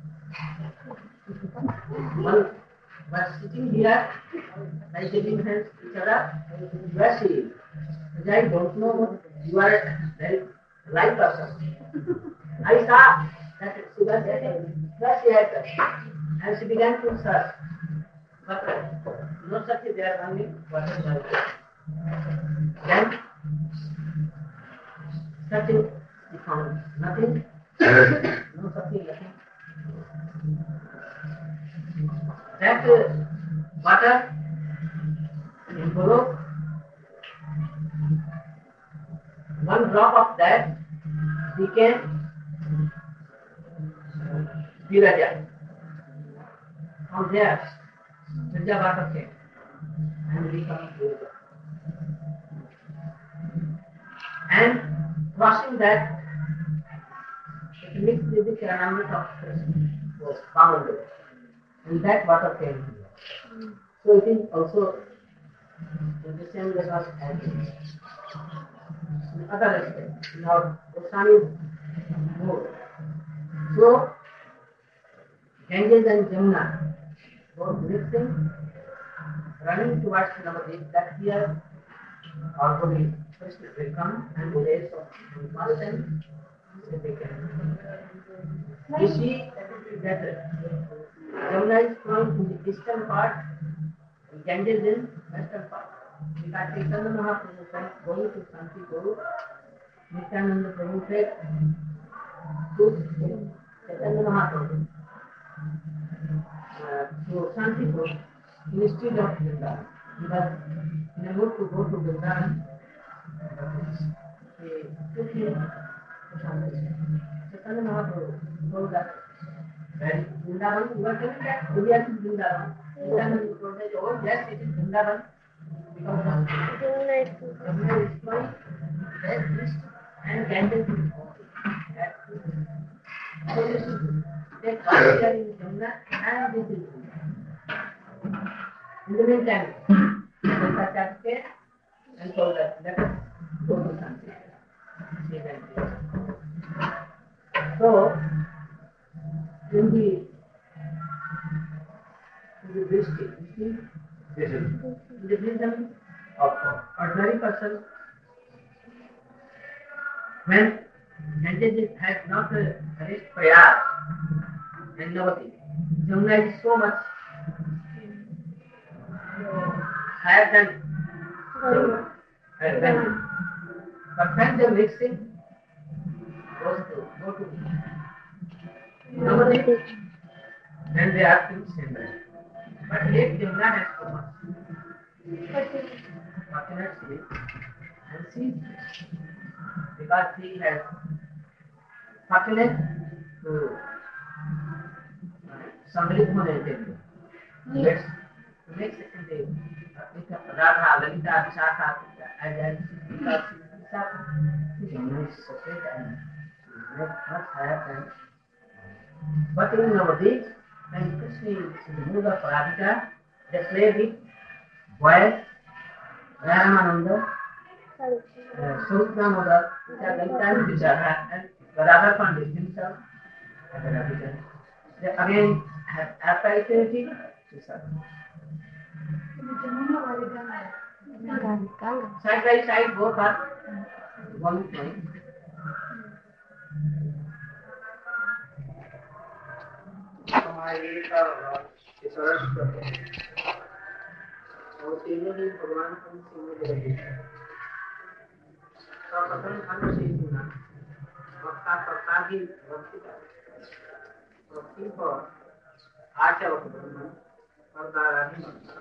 One was sitting here, by shaking hands each other, where she is. I don't know, you are very right person. I saw that she was there, where she had done. And she began to search. But no such is there, only water by then searching she found nothing, no something, nothing. That uh, water in Golok, one drop of that became Viraja. From there, Viraja water came and became Viraja. and crossing that, it mixed with the Charanamrita of Krishna, was found there. And that water came here. So it is also in the same way as in other aspects. Now, Goswami is more. So, Ganges and Jamuna, both mixing, running towards Navadip, that here already Krishna will come and the race of must and significant. You see that Jamuna is flowing in the eastern part, and Ganges in western part. Because Chaitanya Mahaprabhu said, going to Santi Guru, Nityananda Prabhu said, to Chaitanya Mahaprabhu, uh, to Santi Guru, instead of Vrindavan. Because in order to go to Vrindavan, they took him to Santi Guru. Chaitanya Mahaprabhu told that, when Vrindavan, you are coming back, we are to Vrindavan. Nityananda told that, oh yes, it is Vrindavan. Because Jamuna is flowing west, east, and Ganges is that. So this is that one here in Jamuna and this is Vrindavan. In the meantime, Santa Chapke and told us, let us go to Santi. So, in the in the district, you see, in the wisdom of ordinary person, when Ganges has not reached Prayag and Navadip, Jamuna is so much higher than Jamuna, higher than Ganges. But when they mixing, goes to go to Navadip, then they are to same way. But if Jamuna has so much, what can I say? And see, because he has fortunate to Samrit Munetendra. Let's next in the Radha, Lalita, Vishakha, and then because Jamuna is separate and much higher than. But in Navadip, when Krishna is in the mood of Radhika, they play with boys, Ramananda, Swarup Damodar, which are Lalita, Vishakha, and Radha Pandit himself, and Radhika. They again have affinity to serve. Side by side, both are one point. हमारे का इस तरह और तीनों दिन भगवान को तीनों जगह तो प्रथम खंड से सुना वक्ता प्रकार की भक्ति का भक्ति पर आचरण ब्रह्मन और दाराही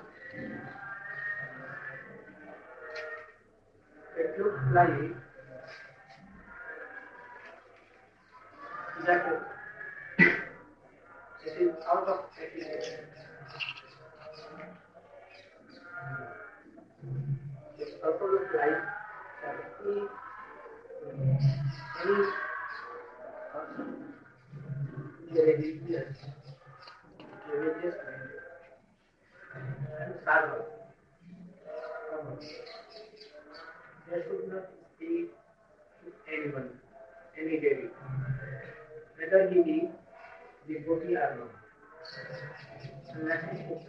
એટલું લાઈ that it is out of application. It also looks like that if any person is religious, religious and server, they should not speak to anyone, any deity, whether he is devotee or not. Unless he is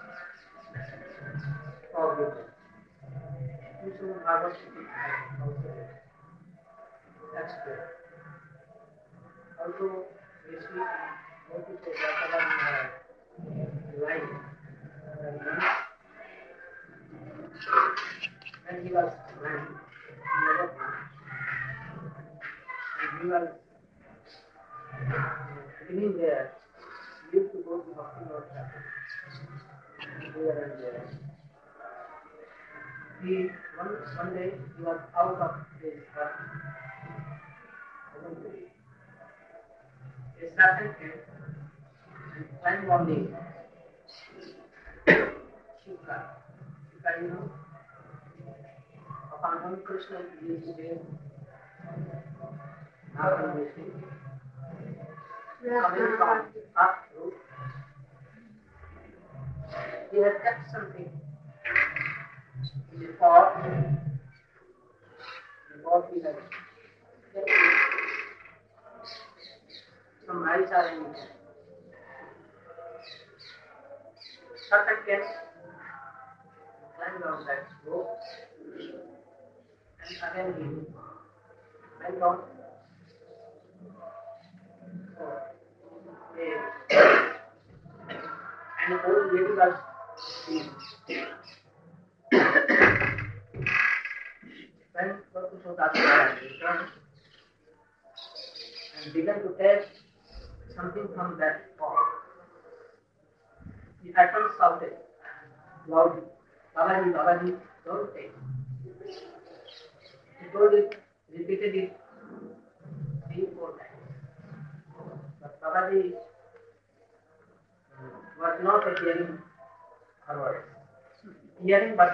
forgiven. You should have a also. That's good. Also, this week, what to say, Bhagavad Gita, life, when he was blind, he never blind. And he was beginning there, he used to go to Bhakti Lord Chapel. Here and there. He, one, one day, he was out of his work. A serpent came and climbed on the Shukra. Shukra, you know, upon whom Krishna used to Now when we see coming from up through, he has kept something before, before he has kept some rice are in it. Certain can climb down that rope and again he went down. And old lady was when Prabhupada returned and began to take something from that pot, the atoms shouted loudly, Babaji, Babaji, don't take. He told it, repeated it three, four times. But Babaji was not hearing her words. Hearing but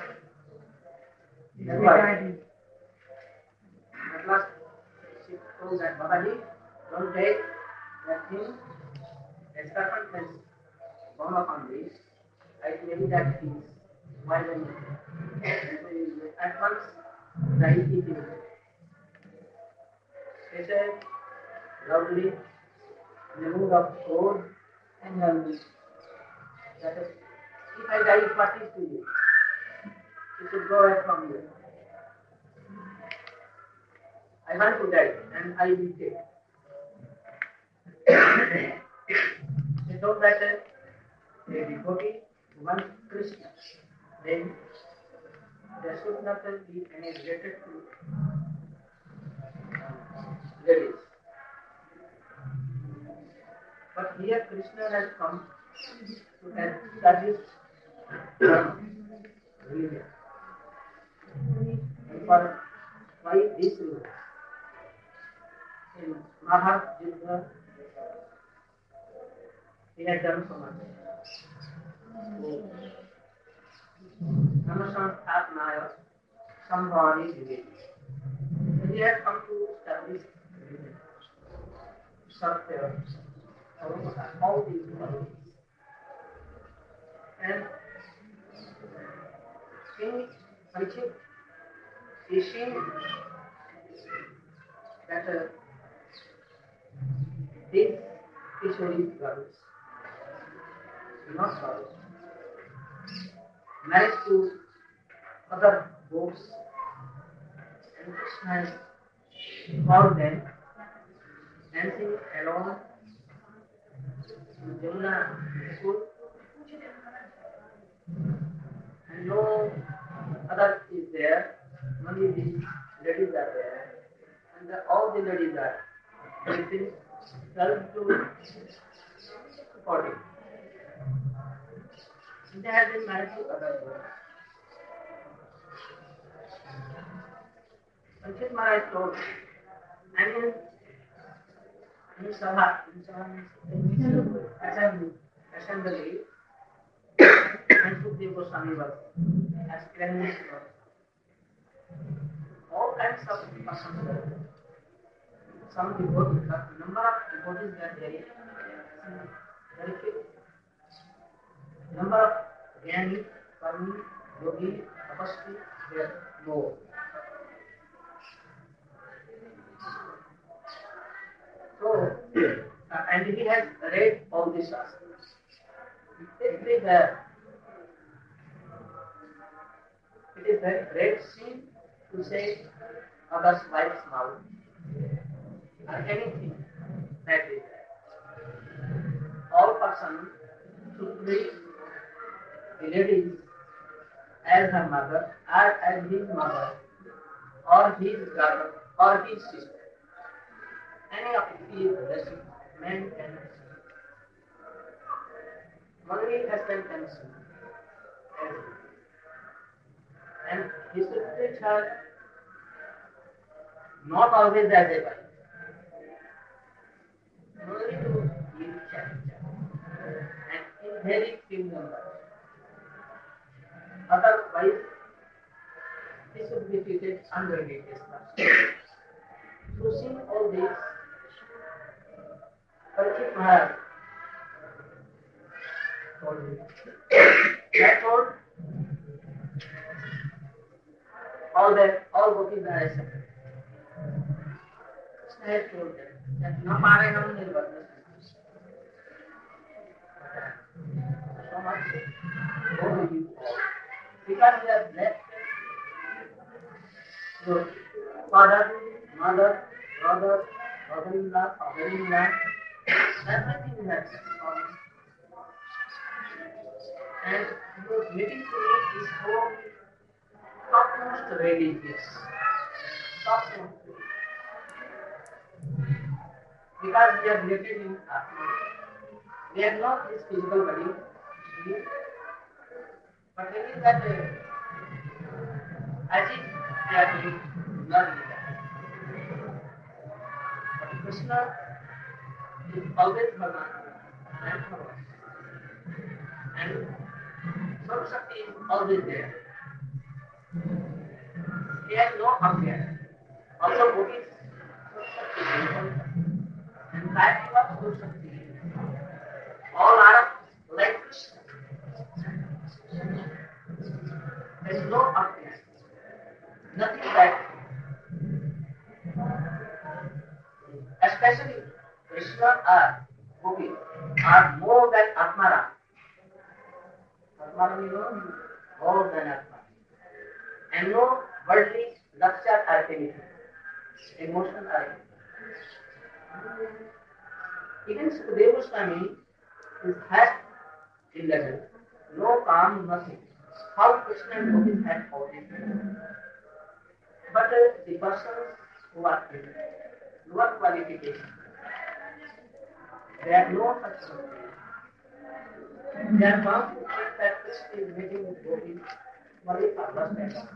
never. At last she told that Babaji, don't take that thing. A serpent has gone upon this. I maybe that is violent. At once the he did. She said loudly, in the mood of cold and nervous, that is, if I die, what is to you? You should go away from here. I want to die and I will take. She told that uh, a devotee wants Krishna, then there should not be any related to um, ladies. But here Krishna has come to establish religion. And for why this reason? In Mahabharata, he had done so much. Namasan Atmaya Sambhani Vivek. He had come to establish religion. Satya, all these qualities. And King Parikshit is seeing that uh, these Kishori girls, not girls, married to other boys, and Krishna has called them dancing alone in Jamuna school, and no other is there, only these ladies are there, and the, all the ladies are within twelve to forty. And they have been married to other boys. Parikshit Maharaj told, I mean, in Sabha, in Sabha, assembly, assembly, and Sukadeva Goswami was as Prime Minister. All kinds of persons were there. Some devotees, the number of devotees were very, very few. Number of Jnani, Karmi, Yogi, Tapasvi were more. So, uh, and he has read all these shastras. Everywhere, it is a great sin to say others' wife's mouth or anything that is there. All persons should treat the ladies as her mother, or as his mother, or his daughter, or his sister. Any of these blessings, men can receive. Only husband can receive. And he should treat her not always as a wife, only to give charity, and in very few numbers. Otherwise, he should be treated unreligious person. to see all this, Parikshit Maharaj told him. That told all that all gopis are accepted. Krishna had told them that no Parayam Nirvana. So much go with you all. Because we are blessed, your father, mother, brother, brother-in-law, father-in-law, everything has come. And your meeting today is so topmost religious. Topmost. Because we are related in Atma. We are not this physical body. But when is that uh, as if they are doing not in that. But Krishna is always Bhagavan and Bhagavan. And Sarva Shakti is always there. He has no appearance. Also Gopis, and that is what Sarva Shakti is. All are like Krishna. There is no appearance. Nothing like especially Krishna or Gopi are more than Atmara. Atmara means more than Atmara. And no worldly luxury or anything. Emotion or anything. Even Sukadeva Goswami is has eleven. No calm, nothing. How Krishna and Gopi had all this. But uh, the persons who are in lower qualification, they have no such something. They are bound to think that Krishna is meeting with Gopi only for first time.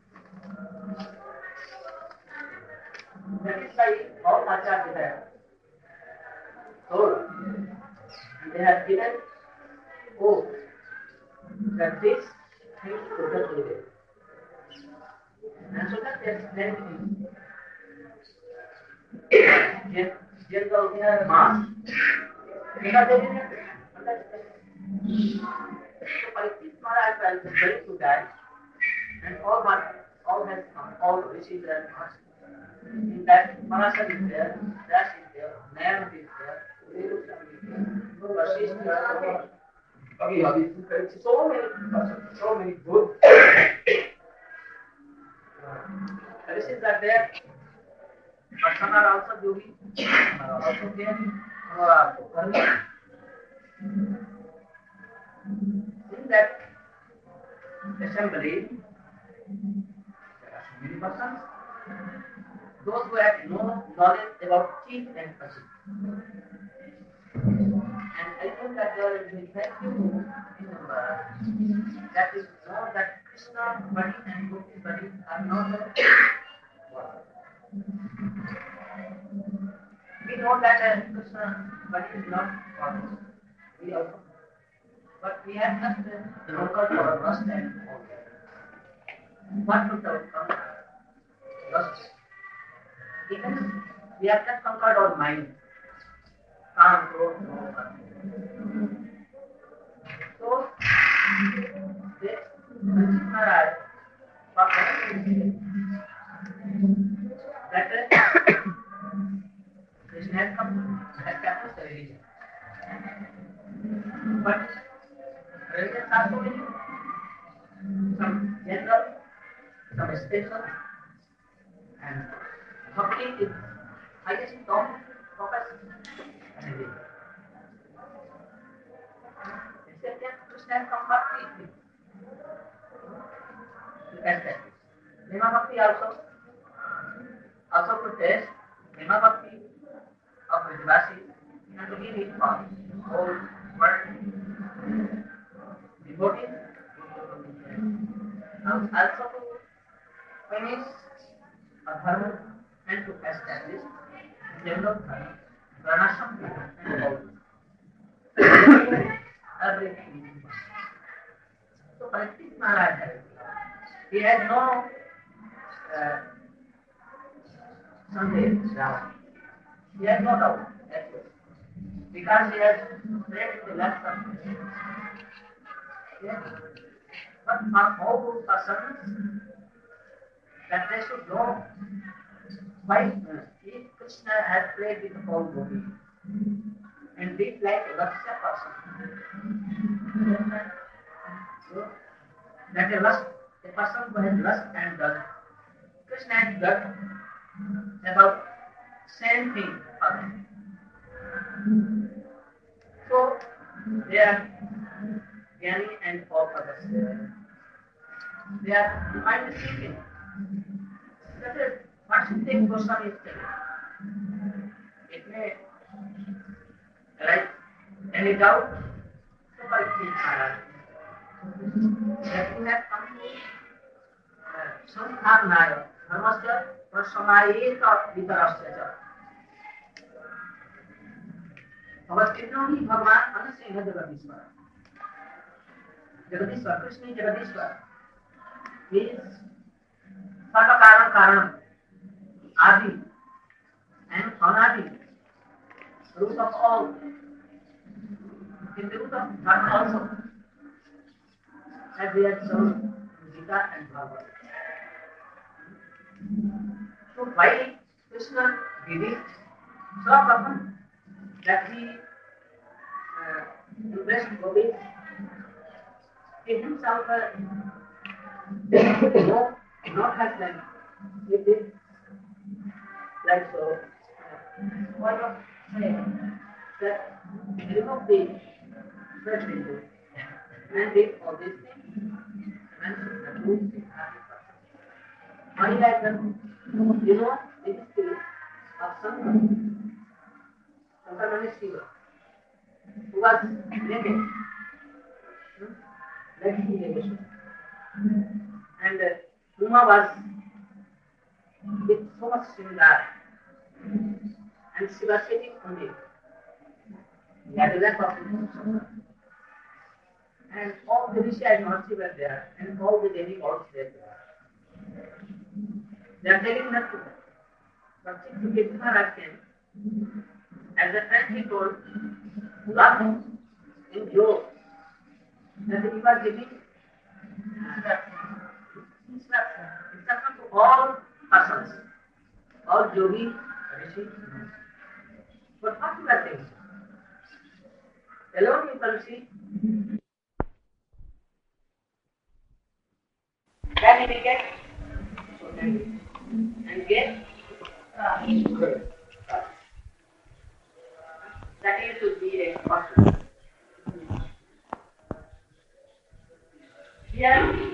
That is why all acharyas have told, and they have given oath that this is Buddha Devi. And so that they explain in general mass. Because they didn't understand. So Parikshit Maharaj felt very to die, and all what all has come, all received their mass. In that Parashar is there, Vyas is there, Nayana is there, Devusam is there, Vasishtha is there, Abhi, so many persons, so many good Rishis are there, but some are also yogi, some are also there, some are also karmi. In that assembly, there are so many persons. Those who have no knowledge about chief and person. And I think that there will be very few in number that is know that Krishna body and Gopi body are not one. We know that uh, Krishna body is not one. We also know. But we have just uh, conquered our lust and all. What would our conquer? Lust. Even we have just conquered our mind. Calm, growth, no nothing. So, this Maharaj was that Krishna has come as established a religion. But religions are so many. Some general, some special, and bhakti is highest top focus. Except that Krishna has come bhakti. Nima Bhakti also, also protest Nima Bhakti of Vajvasi and to give it for whole world. Devotees and also to finish a dharma and to establish general dharma, pranasham and all. Everything. So Parikshit Maharaj has he had no uh, Sunday Ravana. He has no doubt at first, because he has read the left of yes. But for all those persons, that they should know why uh, if Krishna has played with all body and did like a Lakshya person. So, that a lust, a person who has lust and lust, Krishna has got about same thing for them. So they are Jnani and all others there. They are mind seeking. That is what Sukadeva Goswami is telling. It may arise any doubt, so far it is Maharaj. That you have come to Samdharnaya, Dharmasya, Prasamayeta Vitarasya. अवस्थितों ही भगवान अनस्य है जगदीश्वर जगदीश्वर कृष्ण ही जगदीश्वर is सर्व कारण कारण आदि and anadi root of all in the root of dharma also as we have shown Gita and Bhagavad. So why Krishna did it so often that he uh, impressed Gopi, he himself uh, no, not has done. He did like so. Why not say that remove the first window and did all these things and the two things are only like them, you know, this is the of Sangha. Sangha is Shiva, who was naked, like he and uh, Uma was with so much similar, and she was sitting on it. At the left of it. And all the Rishi and Mahasi were there, and all the demigods were there. They are telling nothing. But Chitta Maharaj came. At the time he told, love in joke, that he was giving instruction, instruction to all persons, all yogi, rishi. But what you are saying? Alone you can see. Can he get? So can he. And get? Uh, that is to be a person. Here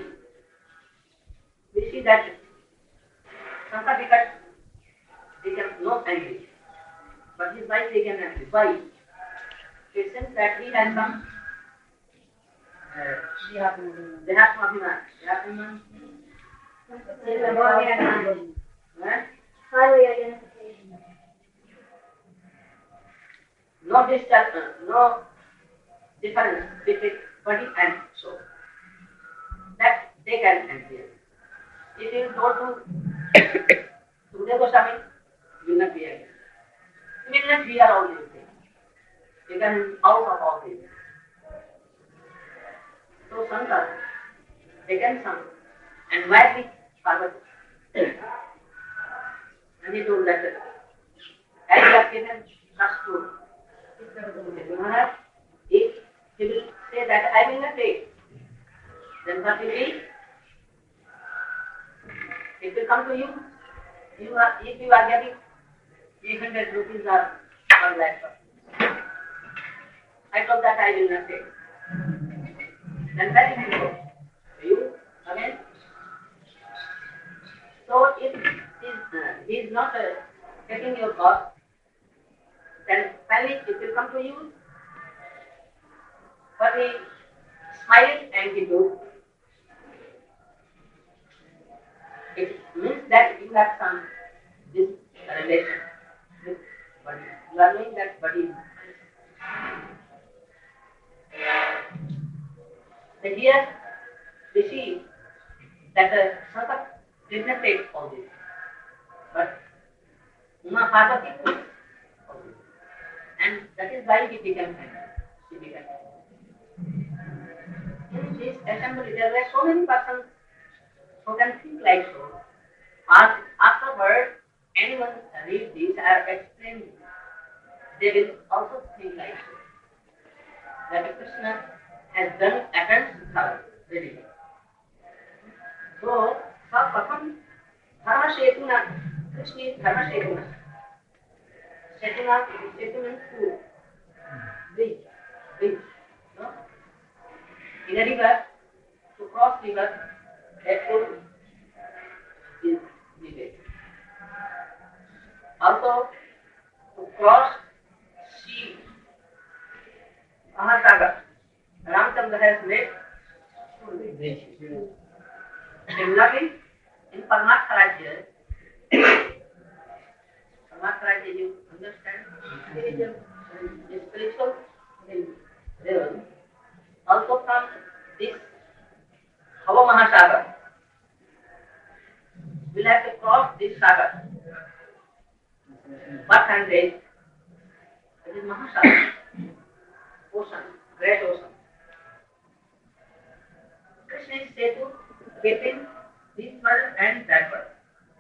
we see that Santa Vikat became no angry, but his wife became angry. Why? It seems that he has some Dehatma Abhiman. Dehatma no distance, no difference between body and soul. That they can hear. If you go to Sukadeva Goswami, you will not hear it. You will not hear all these things. You can out of all these. So Shankar taken some and where the Parvati. And he told that as you have given trust to Maharaj, if he will say that I will not take, then what will be? It will come to you. You are, if you are getting eight hundred rupees or one lakh. I told that I will not take. Then where will you go? You again? So if he is not uh, taking your cost, then finally it will come to you. But he smiled and he told. It means that you have some this relation with body. You are knowing that body. So here we see that the Shankar did not take all this, but Uma Parvati too. And that is why he became famous. She became famous. In this assembly, there were so many persons who can think like so. As afterwards, anyone read this or explain this, they will also think like so. That Krishna has done against her religion. So, सर्वप्रथम धर्म सेतुना, Krishna is dharma setuna. Setuna, setu means to bridge, bridge. No? In a river, to cross river, that road is needed. Also, to cross sea, Mahasagar, Ramchandra has made bridge. Similarly, in Paramatma Rajya, Paramatma Rajya, you understand, spiritual, spiritual level. Also from this Hava Mahasagar, we'll have to cross this sagar. What and race? It is Mahasagar, ocean, great ocean. Krishna is said to between this world and that world.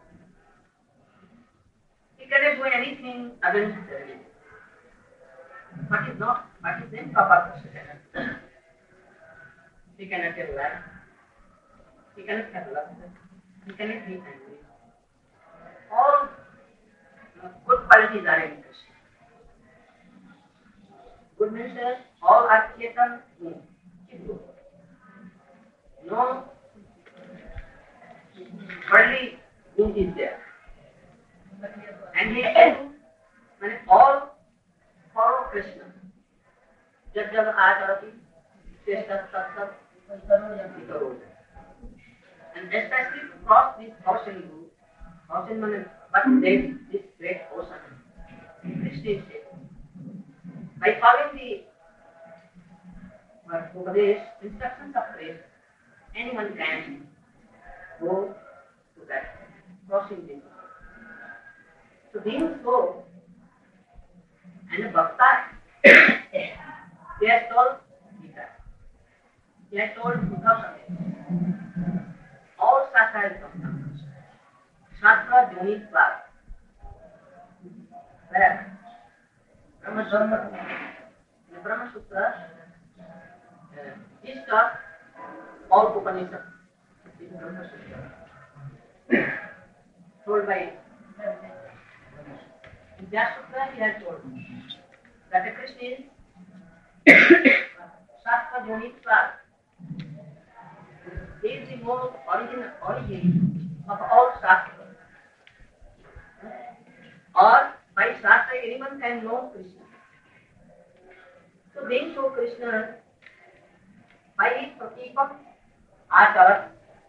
He cannot do anything against the religion. What is not, what is then proper Krishna? He cannot tell lie. He cannot have love. He cannot be angry. All good qualities are in Krishna. Good means all are Chetan, Chittu. No worldly good is there. And he said, when all follow Krishna, Jat Jat Aacharati, Shesha Satsat, and especially to cross this ocean route, ocean means but then this great ocean, Krishna is said. By following the Upadesh, instructions of Krishna, anyone can go to that crossing this. So being so, and a Bhakta, he has told Gita, he has told Uddhav, all Shastra is Bhakta. Shastra Joni Svar. Where? Brahma Sutra. The Brahma Sutra is taught all Upanishads. Is Brahma Sutra. Told by in Vyasutra he has told that the Krishna is Shastra Joni Svar. He is the most original origin of all Shastra. Or by Shastra anyone can know Krishna. So being so Krishna, by his pratikam acharat,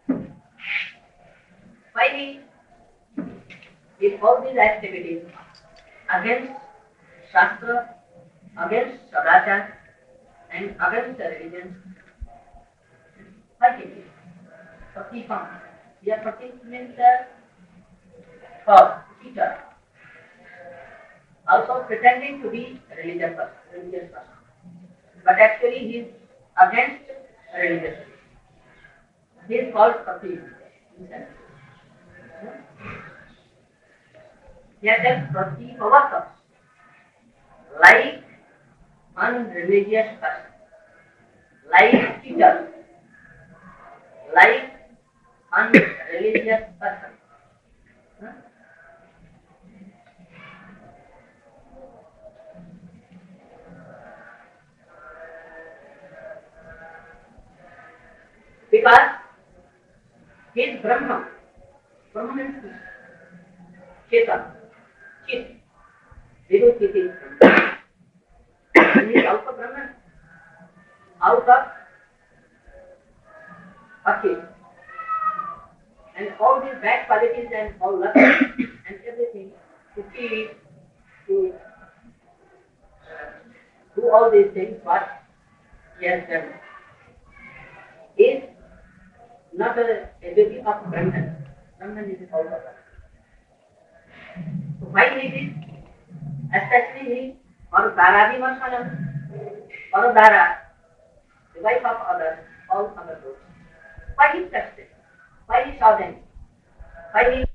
by he did all these activities against Shastra, against Sadachar, and against the religion, why did he? Pratikam. Here pratik means the cause, teacher. Also pretending to be a religious person, religious person. But actually he is against religious. He is called pratik. Here that pratik overcomes like unreligious person, like teacher, like unreligious person. Huh? Because he is Brahma. Brahma means Chetan, Chit. Vidu Chit is Brahma. And he is also Brahman. Out of Achit. And all these bad qualities and all lust and everything to keep, to do all these things, what he has done is not a, a duty of Brahman. Brahman is also. So Why he did? Especially he, or Dara Vimarsanam, or Dara, the wife of others, all other groups. Why he touched it? Why he saw them? Why he